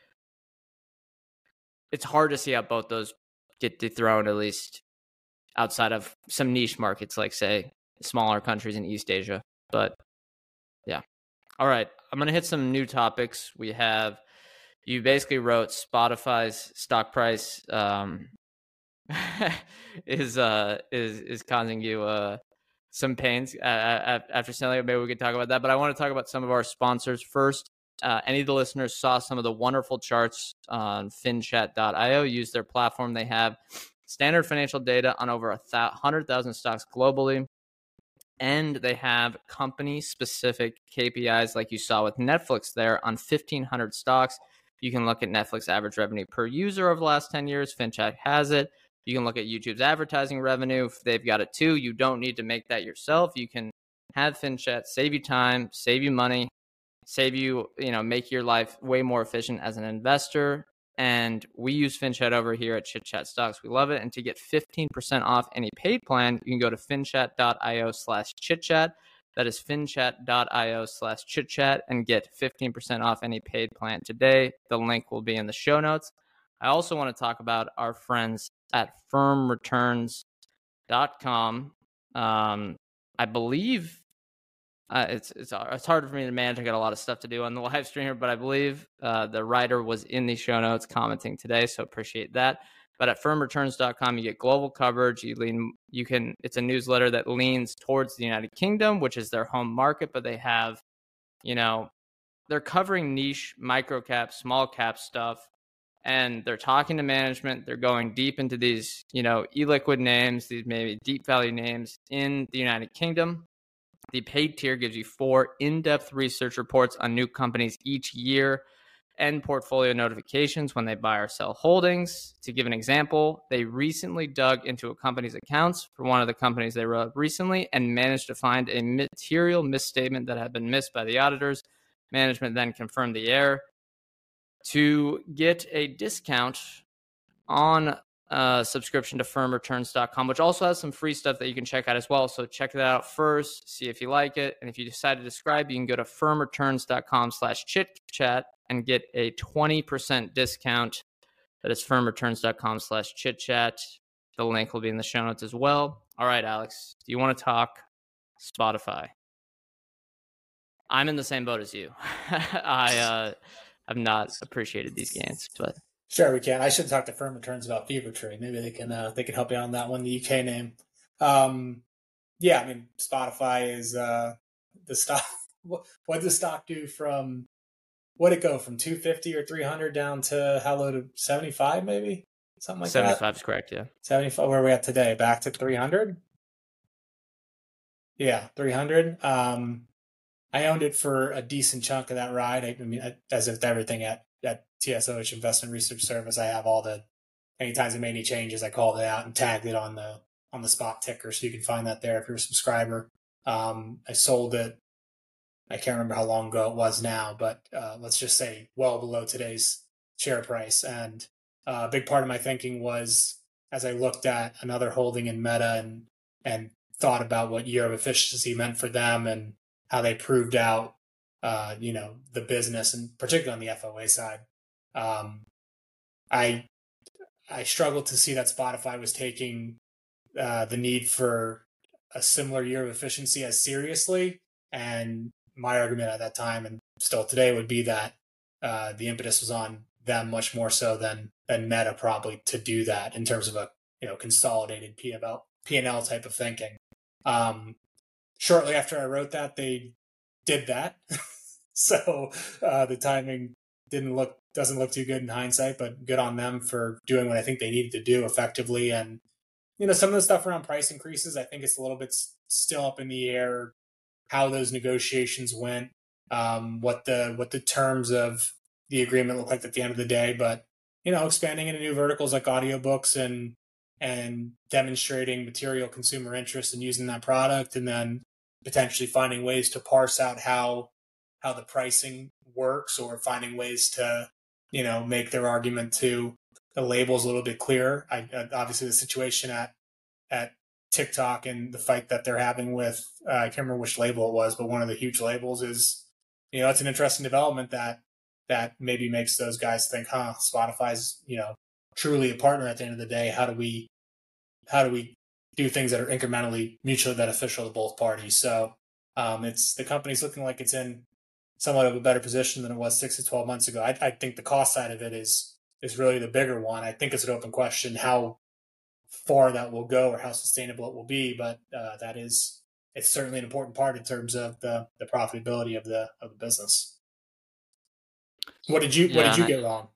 it's hard to see how both those get dethroned, at least outside of some niche markets, like, say, smaller countries in East Asia. But yeah. All right. I'm going to hit some new topics. You basically wrote Spotify's stock price is causing you some pains after selling it. Maybe we could talk about that, but I want to talk about some of our sponsors first. Any of the listeners saw some of the wonderful charts on finchat.io. Use their platform. They have standard financial data on over 100,000 stocks globally, and they have company-specific KPIs like you saw with Netflix there on 1,500 stocks. You can look at Netflix average revenue per user over the last 10 years. FinChat has it. You can look at YouTube's advertising revenue. They've got it too. You don't need to make that yourself. You can have FinChat save you time, save you money, make your life way more efficient as an investor. And we use FinChat over here at Chit Chat Stocks. We love it. And to get 15% off any paid plan, you can go to finchat.io/chitchat. That is finchat.io/chitchat and get 15% off any paid plan today. The link will be in the show notes. I also want to talk about our friends at firmreturns.com. I believe It's harder for me to manage. I got a lot of stuff to do on the live stream here, but I believe the writer was in the show notes commenting today, so appreciate that. But at firmreturns.com, you get global coverage. It's a newsletter that leans towards the United Kingdom, which is their home market, but they have, they're covering niche micro cap, small cap stuff, and they're talking to management. They're going deep into these, illiquid names, these maybe deep value names in the United Kingdom. The paid tier gives you 4 in-depth research reports on new companies each year and portfolio notifications when they buy or sell holdings. To give an example, they recently dug into a company's accounts for one of the companies they wrote recently and managed to find a material misstatement that had been missed by the auditors. Management then confirmed the error. To get a discount on subscription to firmreturns.com, which also has some free stuff that you can check out as well. So check that out first, see if you like it. And if you decide to subscribe, you can go to firmreturns.com/chitchat and get a 20% discount. That is firmreturns.com/chitchat. The link will be in the show notes as well. All right, Alex, do you want to talk Spotify? I'm in the same boat as you. I have not appreciated these gains, but sure, we can. I should talk to Firm Returns about Fevertree. Maybe they can help you out on that one, the UK name. Yeah, I mean, Spotify is the stock. What did the stock do from? What did it go from 250 or 300 down to how low to 75? Maybe something like 75 that. 75 is correct. Yeah, 75. Where are we at today? Back to 300. Yeah, 300. I owned it for a decent chunk of that ride. I mean, as if everything at TSOH Investment Research Service, I have all the, anytime I made any changes, I called it out and tagged it on the spot ticker. So you can find that there if you're a subscriber. I sold it. I can't remember how long ago it was now, but let's just say well below today's share price. And a big part of my thinking was as I looked at another holding in Meta and thought about what year of efficiency meant for them and how they proved out, the business, and particularly on the FOA side. I struggled to see that Spotify was taking the need for a similar year of efficiency as seriously. And my argument at that time, and still today, would be that the impetus was on them much more so than Meta probably to do that in terms of a consolidated P&L type of thinking. Shortly after I wrote that, they did that. So the timing doesn't look too good in hindsight, but good on them for doing what I think they needed to do effectively. And, some of the stuff around price increases, I think it's a little bit still up in the air, how those negotiations went, what the terms of the agreement look like at the end of the day. But, expanding into new verticals like audiobooks and demonstrating material consumer interest in using that product, and then potentially finding ways to parse out how the pricing works, or finding ways to, make their argument to the labels a little bit clearer. Obviously the situation at TikTok and the fight that they're having with, I can't remember which label it was, but one of the huge labels is, it's an interesting development that maybe makes those guys think, Spotify's, truly a partner at the end of the day. How do we do things that are incrementally mutually beneficial to both parties? So it's the company's looking like it's in somewhat of a better position than it was 6 to 12 months ago. I think the cost side of it is really the bigger one. I think it's an open question how far that will go or how sustainable it will be, but it's certainly an important part in terms of the profitability of the business. What did you get wrong?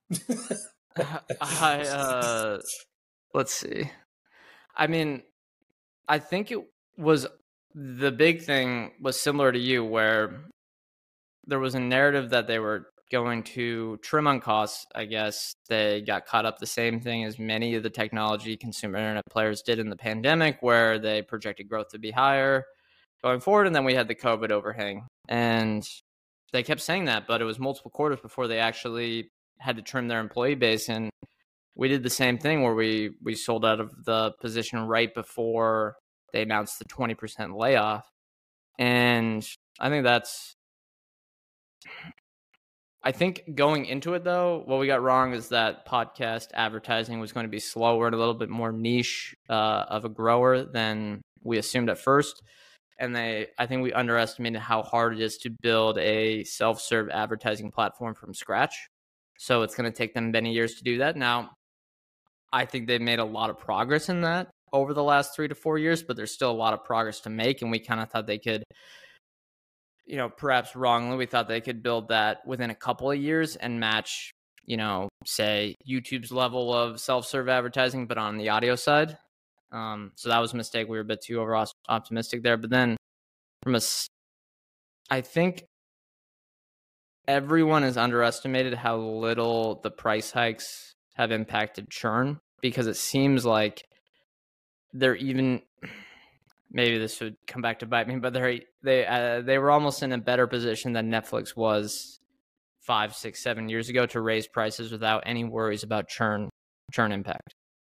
Let's see. I mean, I think it was, the big thing was similar to you, where there was a narrative that they were going to trim on costs. I guess they got caught up the same thing as many of the technology consumer internet players did in the pandemic, where they projected growth to be higher going forward. And then we had the COVID overhang, and they kept saying that, but it was multiple quarters before they actually had to trim their employee base. And we did the same thing where we sold out of the position right before they announced the 20% layoff. And I think going into it, though, what we got wrong is that podcast advertising was going to be slower and a little bit more niche of a grower than we assumed at first. and I think we underestimated how hard it is to build a self-serve advertising platform from scratch. So it's going to take them many years to do that. Now, I think they've made a lot of progress in that over the last 3 to 4 years, but there's still a lot of progress to make. And we kind of thought they could, perhaps wrongly, we thought they could build that within a couple of years and match, say YouTube's level of self-serve advertising, but on the audio side. So that was a mistake. We were a bit too over optimistic there. But then I think everyone has underestimated how little the price hikes have impacted churn, because it seems like they're even, maybe this would come back to bite me, but they were almost in a better position than Netflix was 5, 6, 7 years ago to raise prices without any worries about churn impact.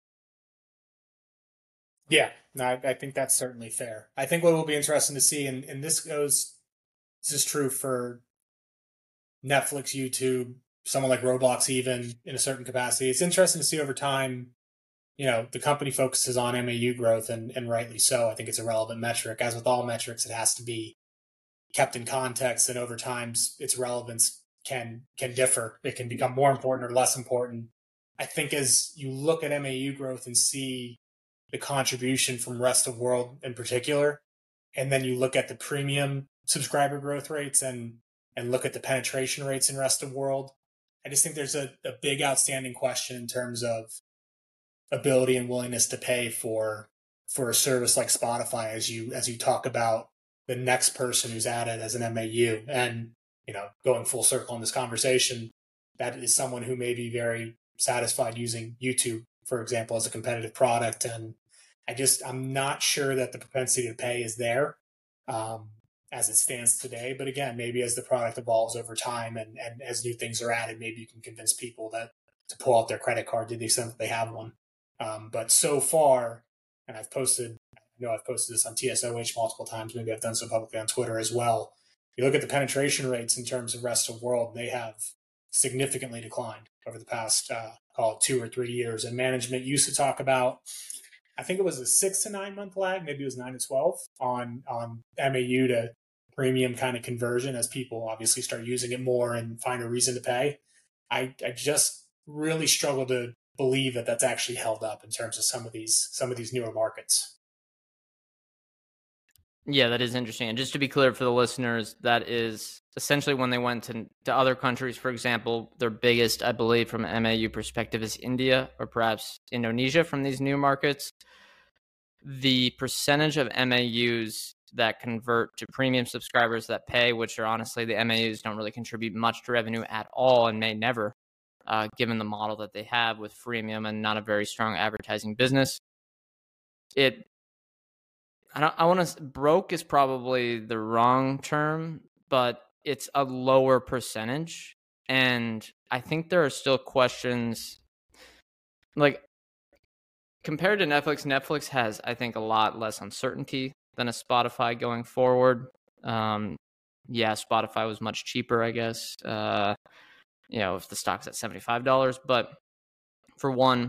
Yeah, no, I think that's certainly fair. I think what will be interesting to see, and this is true for Netflix, YouTube, someone like Roblox, even in a certain capacity. It's interesting to see over time, the company focuses on MAU growth, and rightly so. I think it's a relevant metric. As with all metrics, it has to be kept in context, and over time, its relevance can differ. It can become more important or less important. I think as you look at MAU growth and see the contribution from rest of world in particular, and then you look at the premium subscriber growth rates and look at the penetration rates in rest of world, I just think there's a big outstanding question in terms of ability and willingness to pay for a service like Spotify as you talk about the next person who's added as an MAU. And going full circle in this conversation, that is someone who may be very satisfied using YouTube, for example, as a competitive product. And I'm not sure that the propensity to pay is there as it stands today. But again, maybe as the product evolves over time and as new things are added, maybe you can convince people to pull out their credit card to the extent that they have one. But so far, and I've posted this on TSOH multiple times, maybe I've done so publicly on Twitter as well. You look at the penetration rates in terms of rest of world, they have significantly declined over the past, call it 2 or 3 years. And management used to talk about, I think it was a 6 to 9 month lag, maybe it was 9 to 12 on MAU to premium kind of conversion as people obviously start using it more and find a reason to pay. I just really struggle to believe that that's actually held up in terms of some of these newer markets. Yeah, that is interesting. And just to be clear for the listeners, that is essentially when they went to other countries. For example, their biggest, I believe, from an MAU perspective is India or perhaps Indonesia from these new markets. The percentage of MAUs that convert to premium subscribers that pay, which are honestly the MAUs don't really contribute much to revenue at all and may never, given the model that they have with freemium and not a very strong advertising business. Broke is probably the wrong term, but it's a lower percentage. And I think there are still questions, like compared to Netflix has, I think, a lot less uncertainty than a Spotify going forward. Spotify was much cheaper, I guess, if the stock's at $75. But for one,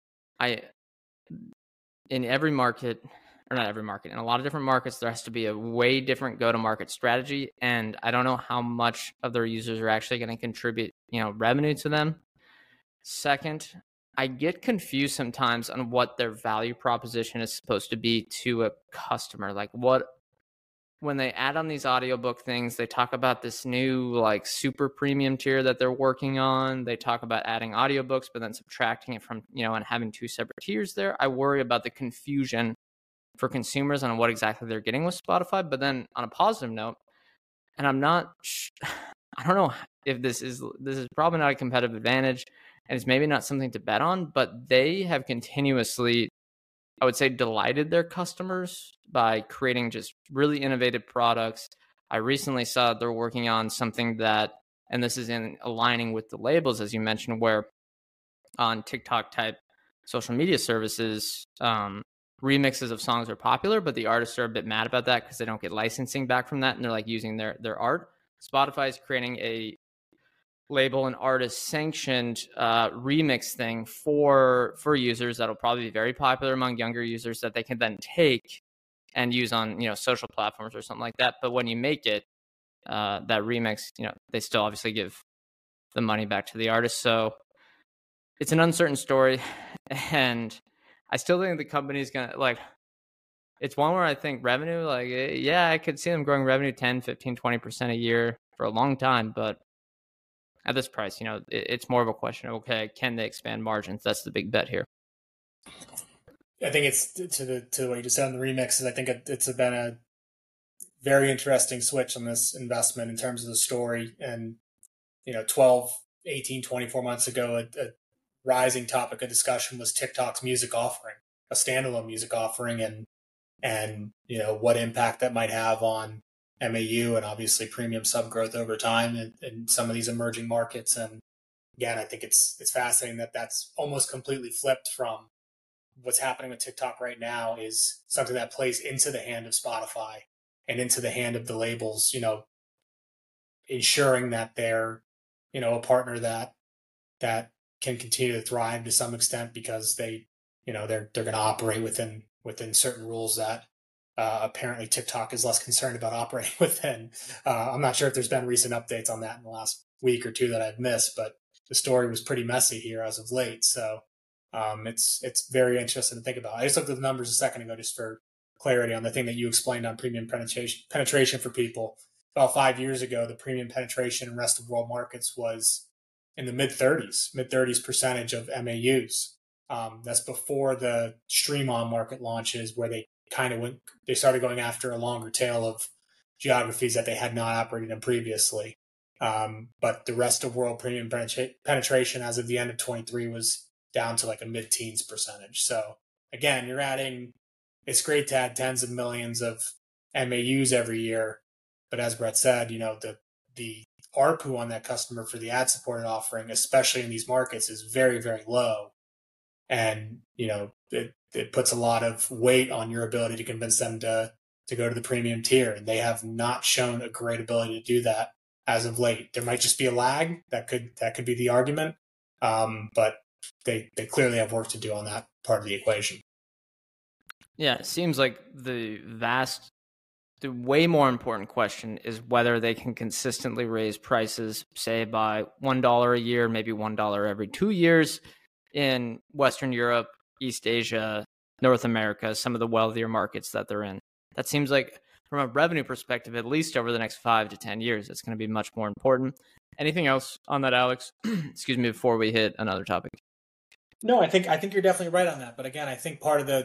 in every market, or not every market, in a lot of different markets, there has to be a way different go-to-market strategy. And I don't know how much of their users are actually going to contribute, revenue to them. Second, I get confused sometimes on what their value proposition is supposed to be to a customer. Like when they add on these audiobook things, they talk about this new like super premium tier that they're working on. They talk about adding audiobooks, but then subtracting it from, and having 2 separate tiers there. I worry about the confusion for consumers on what exactly they're getting with Spotify. But then on a positive note, and I don't know if this is probably not a competitive advantage and it's maybe not something to bet on, but they have continuously, I would say, delighted their customers by creating just really innovative products. I recently saw they're working on something that, and this is in aligning with the labels, as you mentioned, where on TikTok type social media services, remixes of songs are popular, but the artists are a bit mad about that because they don't get licensing back from that, and they're like using their art. Spotify is creating a label and artist sanctioned remix thing for users that'll probably be very popular among younger users that they can then take and use on, social platforms or something like that. But when you make it, that remix, they still obviously give the money back to the artist. So it's an uncertain story. And I still think the company's going to it's one where I think revenue, I could see them growing revenue 10, 15, 20% a year for a long time. But at this price, it's more of a question of, okay, can they expand margins? That's the big bet here. I think it's to what you just said on the remixes. I think it's been a very interesting switch on this investment in terms of the story. And, 12, 18, 24 months ago, a rising topic of discussion was TikTok's music offering, a standalone music offering, and what impact that might have on MAU and obviously premium sub growth over time in some of these emerging markets. And again, I think it's fascinating that that's almost completely flipped from what's happening with TikTok right now is something that plays into the hand of Spotify and into the hand of the labels, ensuring that they're, a partner that can continue to thrive to some extent because they're going to operate within certain rules that apparently TikTok is less concerned about operating within. I'm not sure if there's been recent updates on that in the last week or two that I've missed, but the story was pretty messy here as of late. So it's very interesting to think about. I just looked at the numbers a second ago just for clarity on the thing that you explained on premium penetration for people. About 5 years ago, the premium penetration in rest of world markets was in the mid 30s percentage of MAUs. That's before the stream on market launches where they started going after a longer tail of geographies that they had not operated in previously. But the rest of world premium penetration as of the end of 23 was down to a mid-teens percentage. So again, it's great to add tens of millions of MAUs every year. But as Brett said, the ARPU on that customer for the ad-supported offering, especially in these markets, is very, very low. And, it puts a lot of weight on your ability to convince them to go to the premium tier. And they have not shown a great ability to do that as of late. There might just be a lag. That could be the argument. But they clearly have work to do on that part of the equation. Yeah, it seems like the way more important question is whether they can consistently raise prices, say by $1 a year, maybe $1 every 2 years in Western Europe, East Asia, North America, some of the wealthier markets that they're in. That seems like from a revenue perspective, at least over the next 5 to 10 years, it's going to be much more important. Anything else on that, Alex? Excuse me, before we hit another topic. No, I think you're definitely right on that. But again, I think part of a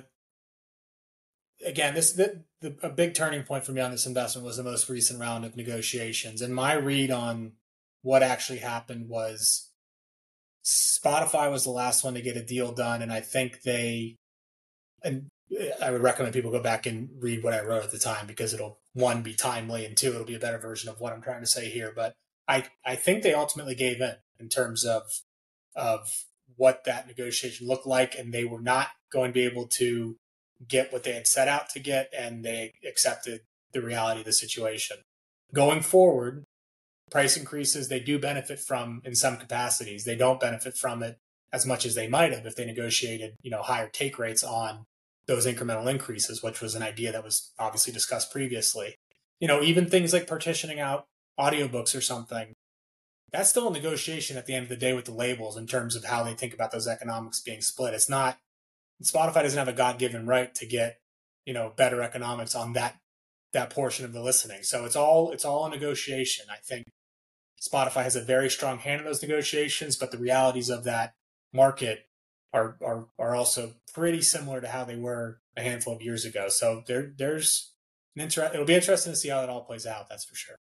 big turning point for me on this investment was the most recent round of negotiations. And my read on what actually happened was Spotify was the last one to get a deal done. And I think and I would recommend people go back and read what I wrote at the time because it'll, one, be timely, and two, it'll be a better version of what I'm trying to say here. But I think they ultimately gave in terms of what that negotiation looked like, and they were not going to be able to get what they had set out to get, and they accepted the reality of the situation. Going forward, price increases they do benefit from in some capacities. They don't benefit from it as much as they might have if they negotiated, higher take rates on those incremental increases, which was an idea that was obviously discussed previously. Even things like partitioning out audiobooks or something, that's still a negotiation at the end of the day with the labels in terms of how they think about those economics being split. It's not, Spotify doesn't have a God-given right to get, better economics on that portion of the listening. So it's all a negotiation. I think Spotify has a very strong hand in those negotiations, but the realities of that market are also pretty similar to how they were a handful of years ago. So there's it'll be interesting to see how that all plays out. That's for sure.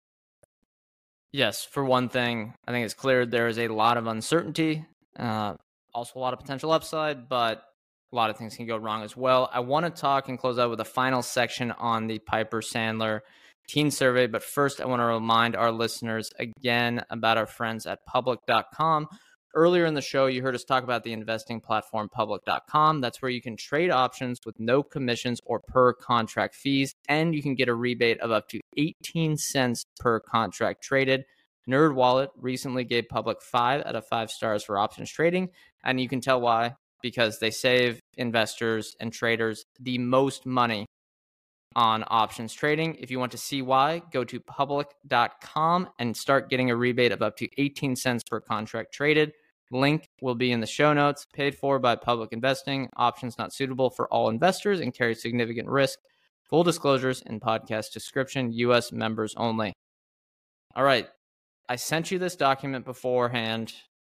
Yes, for one thing, I think it's clear there is a lot of uncertainty, also a lot of potential upside, but a lot of things can go wrong as well. I want to talk and close out with a final section on the Piper Sandler teen survey, but first I want to remind our listeners again about our friends at Public.com. Earlier in the show, you heard us talk about the investing platform Public.com. That's where you can trade options with no commissions or per contract fees, and you can get a rebate of up to 18 cents per contract traded. NerdWallet recently gave Public 5 out of 5 stars for options trading, and you can tell why, because they save investors and traders the most money on options trading. If you want to see why, go to public.com and start getting a rebate of up to 18 cents per contract traded. Link will be in the show notes. Paid for by Public Investing. Options not suitable for all investors and carry significant risk. Full disclosures in podcast description. U.S. members only. All right. I sent you this document beforehand.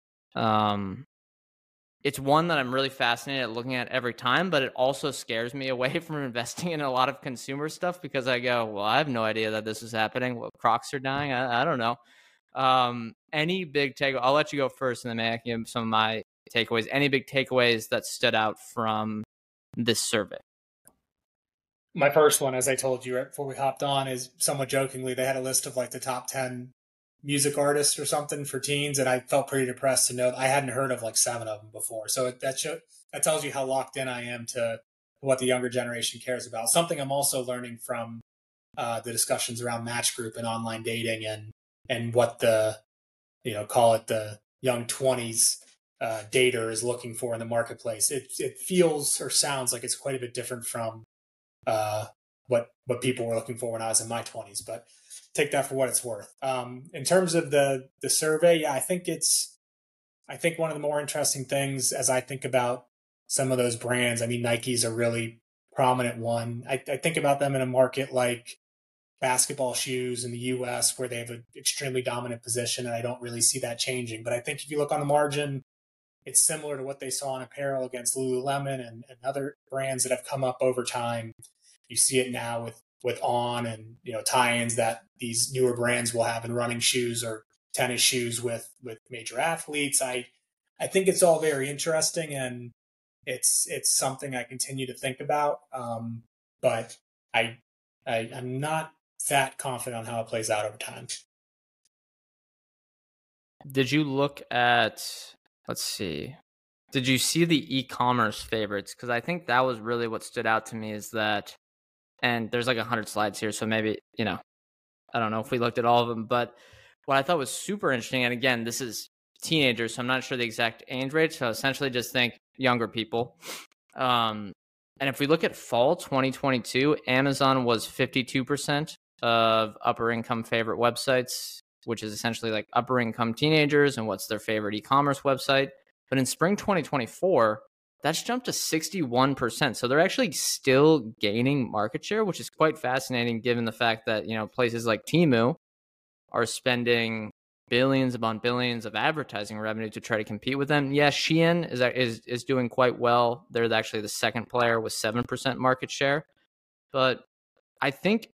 It's one that I'm really fascinated at looking at every time, but it also scares me away from investing in a lot of consumer stuff because I go, well, I have no idea that this is happening. What, Crocs are dying? I don't know. Any big takeaway? I'll let you go first, and then maybe I can give some of my takeaways. Any big takeaways that stood out from this survey? My first one, as I told you right before we hopped on, is somewhat jokingly, they had a list of like the top 10 music artists or something for teens, and I felt pretty depressed to know I hadn't heard of like 7 of them before. So that tells you how locked in I am to what the younger generation cares about. Something I'm also learning from the discussions around Match Group and online dating and what the, call it the young 20s dater is looking for in the marketplace. It feels or sounds like it's quite a bit different from what people were looking for when I was in my 20s, but take that for what it's worth. In terms of the survey, yeah, I think one of the more interesting things as I think about some of those brands, I mean, Nike's a really prominent one. I think about them in a market like basketball shoes in the US where they have an extremely dominant position, and I don't really see that changing. But I think if you look on the margin, it's similar to what they saw in apparel against Lululemon and other brands that have come up over time. You see it now with On and tie-ins that these newer brands will have in running shoes or tennis shoes with major athletes. I think it's all very interesting, and it's something I continue to think about. But I'm not that confident on how it plays out over time. Did you look at, let's see, did you see the e-commerce favorites? Because I think that was really what stood out to me is that, and there's like 100 slides here, so maybe, I don't know if we looked at all of them, but what I thought was super interesting, and again, this is teenagers, so I'm not sure the exact age rate, so essentially just think younger people. And if we look at fall 2022, Amazon was 52% of upper income favorite websites, which is essentially like upper income teenagers and what's their favorite e-commerce website. But in spring 2024, that's jumped to 61%. So they're actually still gaining market share, which is quite fascinating given the fact that, places like Temu are spending billions upon billions of advertising revenue to try to compete with them. Yeah, Shein is doing quite well. They're actually the second player with 7% market share. But I think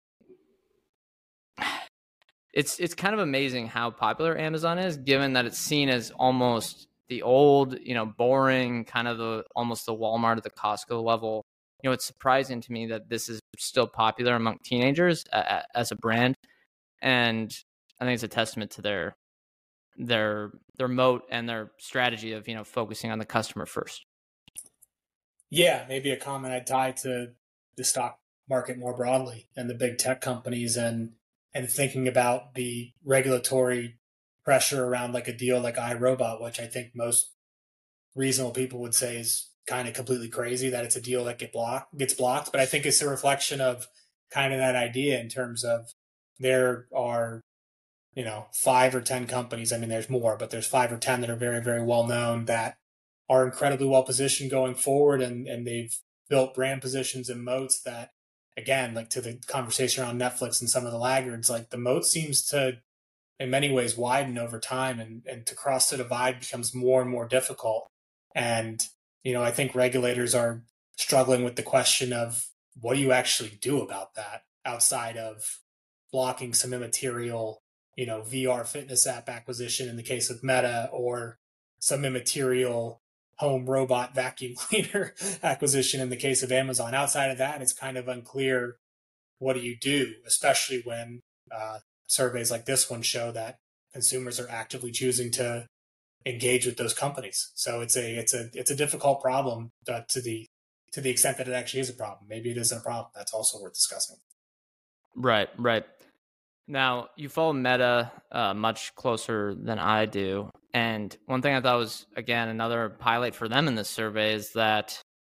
it's kind of amazing how popular Amazon is, given that it's seen as almost the old, boring kind of almost the Walmart or the Costco level. It's surprising to me that this is still popular among teenagers as a brand, and I think it's a testament to their moat and their strategy of focusing on the customer first. Yeah, maybe a comment I'd tie to the stock market more broadly and the big tech companies and thinking about the regulatory pressure around like a deal like iRobot, which I think most reasonable people would say is kind of completely crazy that it's a deal that gets blocked. But I think it's a reflection of kind of that idea in terms of there are, 5 or 10 companies. I mean, there's more, but there's 5 or 10 that are very, very well known that are incredibly well positioned going forward. And they've built brand positions and moats that, again, like to the conversation around Netflix and some of the laggards, like the moat seems to, in many ways, widen over time, and to cross the divide becomes more and more difficult. And, I think regulators are struggling with the question of what do you actually do about that outside of blocking some immaterial, VR fitness app acquisition in the case of Meta, or some immaterial home robot vacuum cleaner acquisition in the case of Amazon. Outside of that, it's kind of unclear what do you do, especially when surveys like this one show that consumers are actively choosing to engage with those companies. So it's a difficult problem to the extent that it actually is a problem. Maybe it isn't a problem. That's also worth discussing. Right. Now, you follow Meta much closer than I do. And one thing I thought was, again, another highlight for them in this survey is that,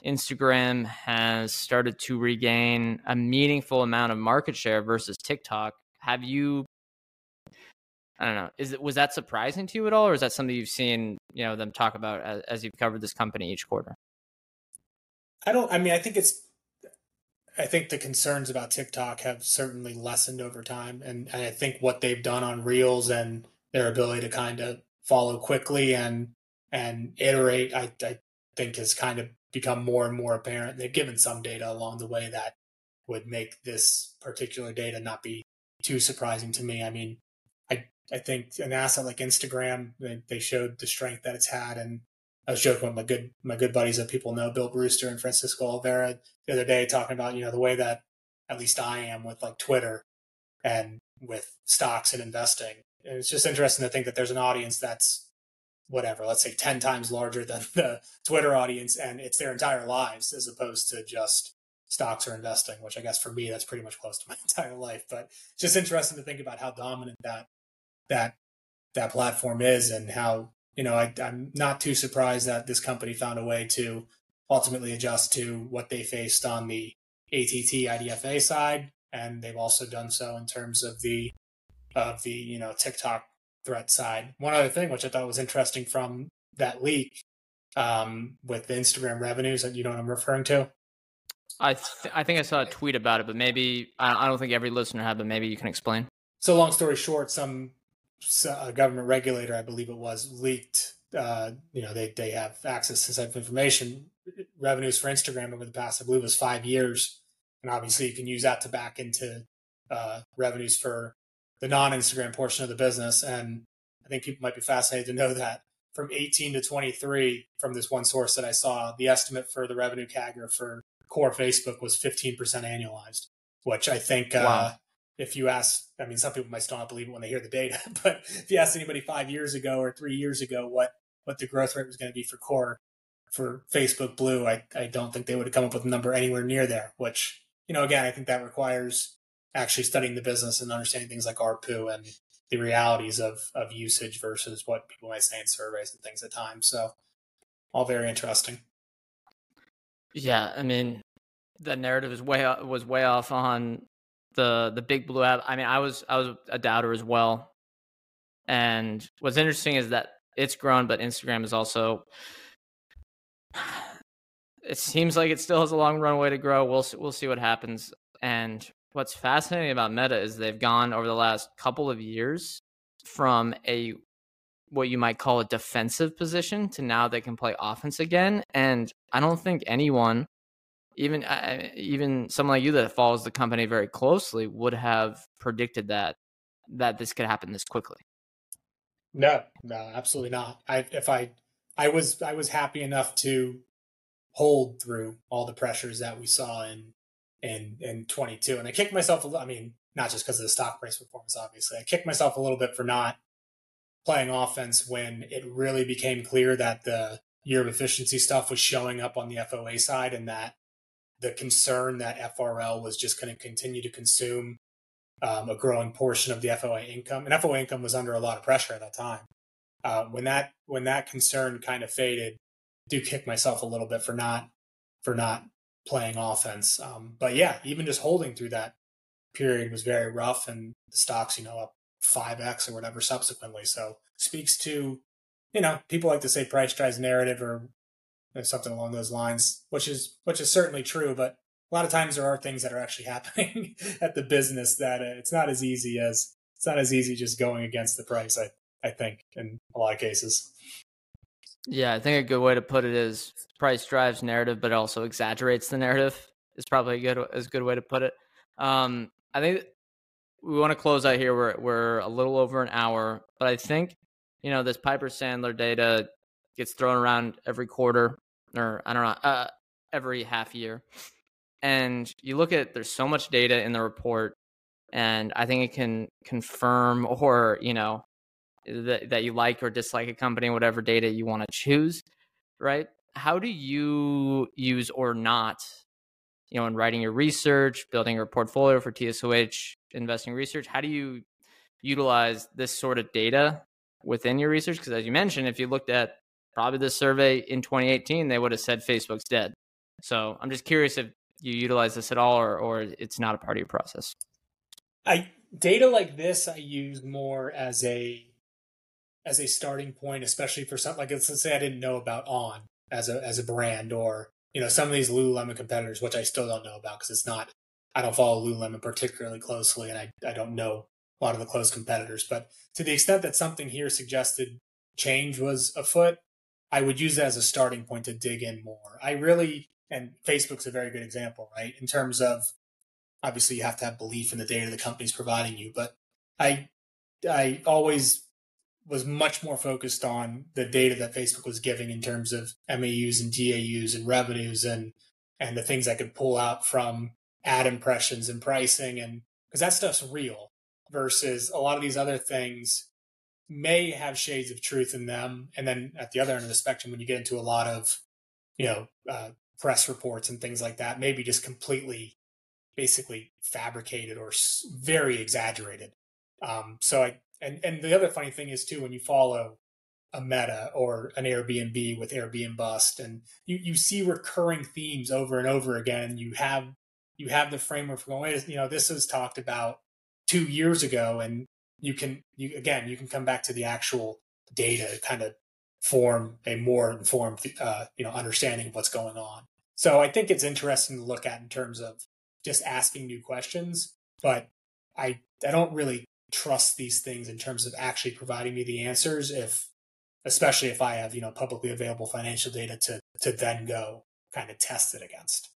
Instagram has started to regain a meaningful amount of market share versus TikTok. Have you, I don't know, was that surprising to you at all, or is that something you've seen, them talk about as you've covered this company each quarter? I think the concerns about TikTok have certainly lessened over time. And I think what they've done on Reels and their ability to kind of follow quickly and iterate, I think has kind of become more and more apparent. They've given some data along the way that would make this particular data not be too surprising to me. I mean, I think an asset like Instagram, they showed the strength that it's had. And I was joking with my good buddies that people know, Bill Brewster and Francisco Olvera, the other day, talking about, the way that at least I am with like Twitter and with stocks and investing. And it's just interesting to think that there's an audience that's whatever, let's say 10 times larger than the Twitter audience, and it's their entire lives as opposed to just stocks or investing, which I guess for me, that's pretty much close to my entire life. But it's just interesting to think about how dominant that platform is, and how, I'm not too surprised that this company found a way to ultimately adjust to what they faced on the ATT IDFA side. And they've also done so in terms of the TikTok threat side. One other thing, which I thought was interesting from that leak, with the Instagram revenues, that you know what I'm referring to? I think I saw a tweet about it, but maybe I don't think every listener had, but maybe you can explain. So long story short, some government regulator, I believe it was, leaked. They have access to this type of information. Revenues for Instagram over the past, I believe, was 5 years, and obviously you can use that to back into revenues for the non-Instagram portion of the business. And I think people might be fascinated to know that from 18 to 23, from this one source that I saw, the estimate for the revenue CAGR for core Facebook was 15% annualized, which I think, wow. If you ask, I mean, some people might still not believe it when they hear the data, but if you ask anybody 5 years ago or 3 years ago what the growth rate was going to be for Facebook Blue, I don't think they would have come up with a number anywhere near there, which, again, I think that requires actually studying the business and understanding things like ARPU and the realities of usage versus what people might say in surveys and things at times. So all very interesting. Yeah, I mean, the narrative was way off on the Big Blue app. I mean, I was a doubter as well. And what's interesting is that it's grown, but Instagram is also, it seems like it still has a long runway to grow. We'll see what happens. And what's fascinating about Meta is they've gone over the last couple of years from what you might call a defensive position to now they can play offense again. And I don't think anyone, even someone like you that follows the company very closely, would have predicted that this could happen this quickly. No, absolutely not. I was happy enough to hold through all the pressures that we saw in 22, and I kicked myself. I mean, not just because of the stock price performance, obviously. I kicked myself a little bit for not playing offense when it really became clear that the year of efficiency stuff was showing up on the FOA side, and that the concern that FRL was just going to continue to consume a growing portion of the FOA income. And FOA income was under a lot of pressure at that time. When that concern kind of faded, I do kick myself a little bit for not playing offense. But yeah, even just holding through that period was very rough, and the stocks, up 5x or whatever subsequently. So speaks to, people like to say price drives narrative or something along those lines, which is certainly true. But a lot of times there are things that are actually happening at the business that it's not as easy just going against the price. I think in a lot of cases. Yeah, I think a good way to put it is price drives narrative, but also exaggerates the narrative is probably a good way to put it. I think we want to close out here. We're a little over an hour, but I think, this Piper Sandler data gets thrown around every quarter, or I don't know, every half year. And you look at, there's so much data in the report, and I think it can confirm or, that you like or dislike a company, whatever data you want to choose, right? How do you use or not, in writing your research, building your portfolio for TSOH investing research, how do you utilize this sort of data within your research? Because as you mentioned, if you looked at probably this survey in 2018, they would have said Facebook's dead. So I'm just curious if you utilize this at all, or it's not a part of your process. Data like this I use more as a starting point, especially for something like, let's say I didn't know about On as a brand, or some of these Lululemon competitors, which I still don't know about because I don't follow Lululemon particularly closely, and I don't know a lot of the close competitors. But to the extent that something here suggested change was afoot, I would use that as a starting point to dig in more. And Facebook's a very good example, right? In terms of, obviously you have to have belief in the data the company's providing you, but I always was much more focused on the data that Facebook was giving in terms of MAUs and DAUs and revenues and the things I could pull out from ad impressions and pricing, and because that stuff's real, versus a lot of these other things may have shades of truth in them. And then at the other end of the spectrum, when you get into a lot of press reports and things like that, maybe just completely basically fabricated or very exaggerated. And the other funny thing is too, when you follow a Meta or an Airbnb with Airbnb Bust, and you see recurring themes over and over again, you have the framework for going, this was talked about 2 years ago, and you can come back to the actual data to kind of form a more informed understanding of what's going on. So I think it's interesting to look at in terms of just asking new questions, but I don't really trust these things in terms of actually providing me the answers, especially if I have publicly available financial data to then go kind of test it against.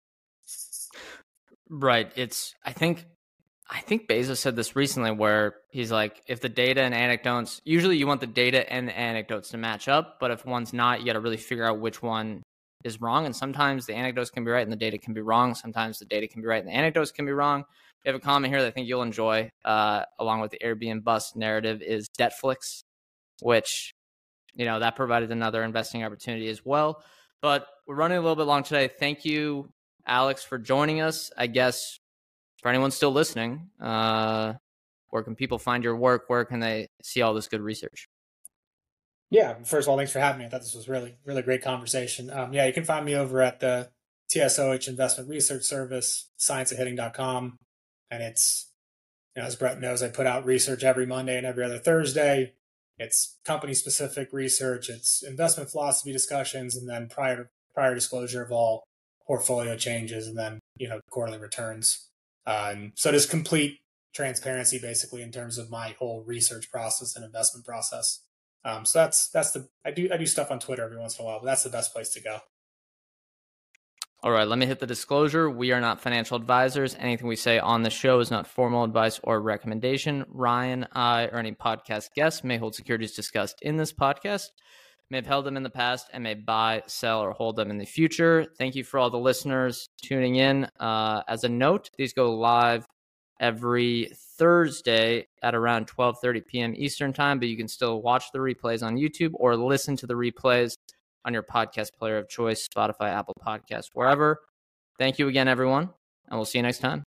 Right. I think Bezos said this recently, where he's like, if the data and anecdotes, usually you want the data and the anecdotes to match up, but if one's not, you got to really figure out which one is wrong. And sometimes the anecdotes can be right and the data can be wrong. Sometimes the data can be right and the anecdotes can be wrong. We have a comment here that I think you'll enjoy, along with the Airbnb Bust narrative, is Netflix, which, that provided another investing opportunity as well. But we're running a little bit long today. Thank you, Alex, for joining us. I guess for anyone still listening, where can people find your work? Where can they see all this good research? Yeah, first of all, thanks for having me. I thought this was really, really great conversation. You can find me over at the TSOH Investment Research Service, scienceofhitting.com. And it's, as Brett knows, I put out research every Monday and every other Thursday. It's company-specific research, it's investment philosophy discussions, and then prior disclosure of all portfolio changes, and then quarterly returns. So there's complete transparency, basically, in terms of my whole research process and investment process. So I do stuff on Twitter every once in a while, but that's the best place to go. All right, let me hit the disclosure. We are not financial advisors. Anything we say on the show is not formal advice or recommendation. Ryan, I, or any podcast guests may hold securities discussed in this podcast, may have held them in the past, and may buy, sell, or hold them in the future. Thank you for all the listeners tuning in. As a note, these go live every Thursday at around 12:30 p.m. Eastern time, but you can still watch the replays on YouTube or listen to the replays on your podcast player of choice, Spotify, Apple Podcasts, wherever. Thank you again, everyone, and we'll see you next time.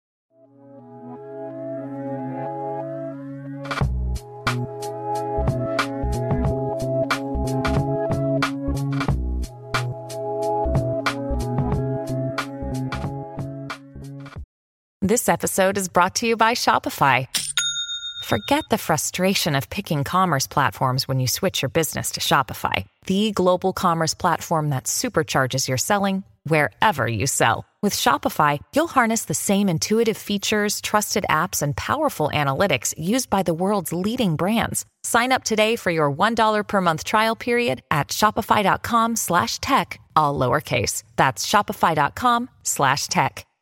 This episode is brought to you by Shopify. Forget the frustration of picking commerce platforms when you switch your business to Shopify, the global commerce platform that supercharges your selling wherever you sell. With Shopify, you'll harness the same intuitive features, trusted apps, and powerful analytics used by the world's leading brands. Sign up today for your $1 per month trial period at shopify.com/tech, all lowercase. That's shopify.com/tech.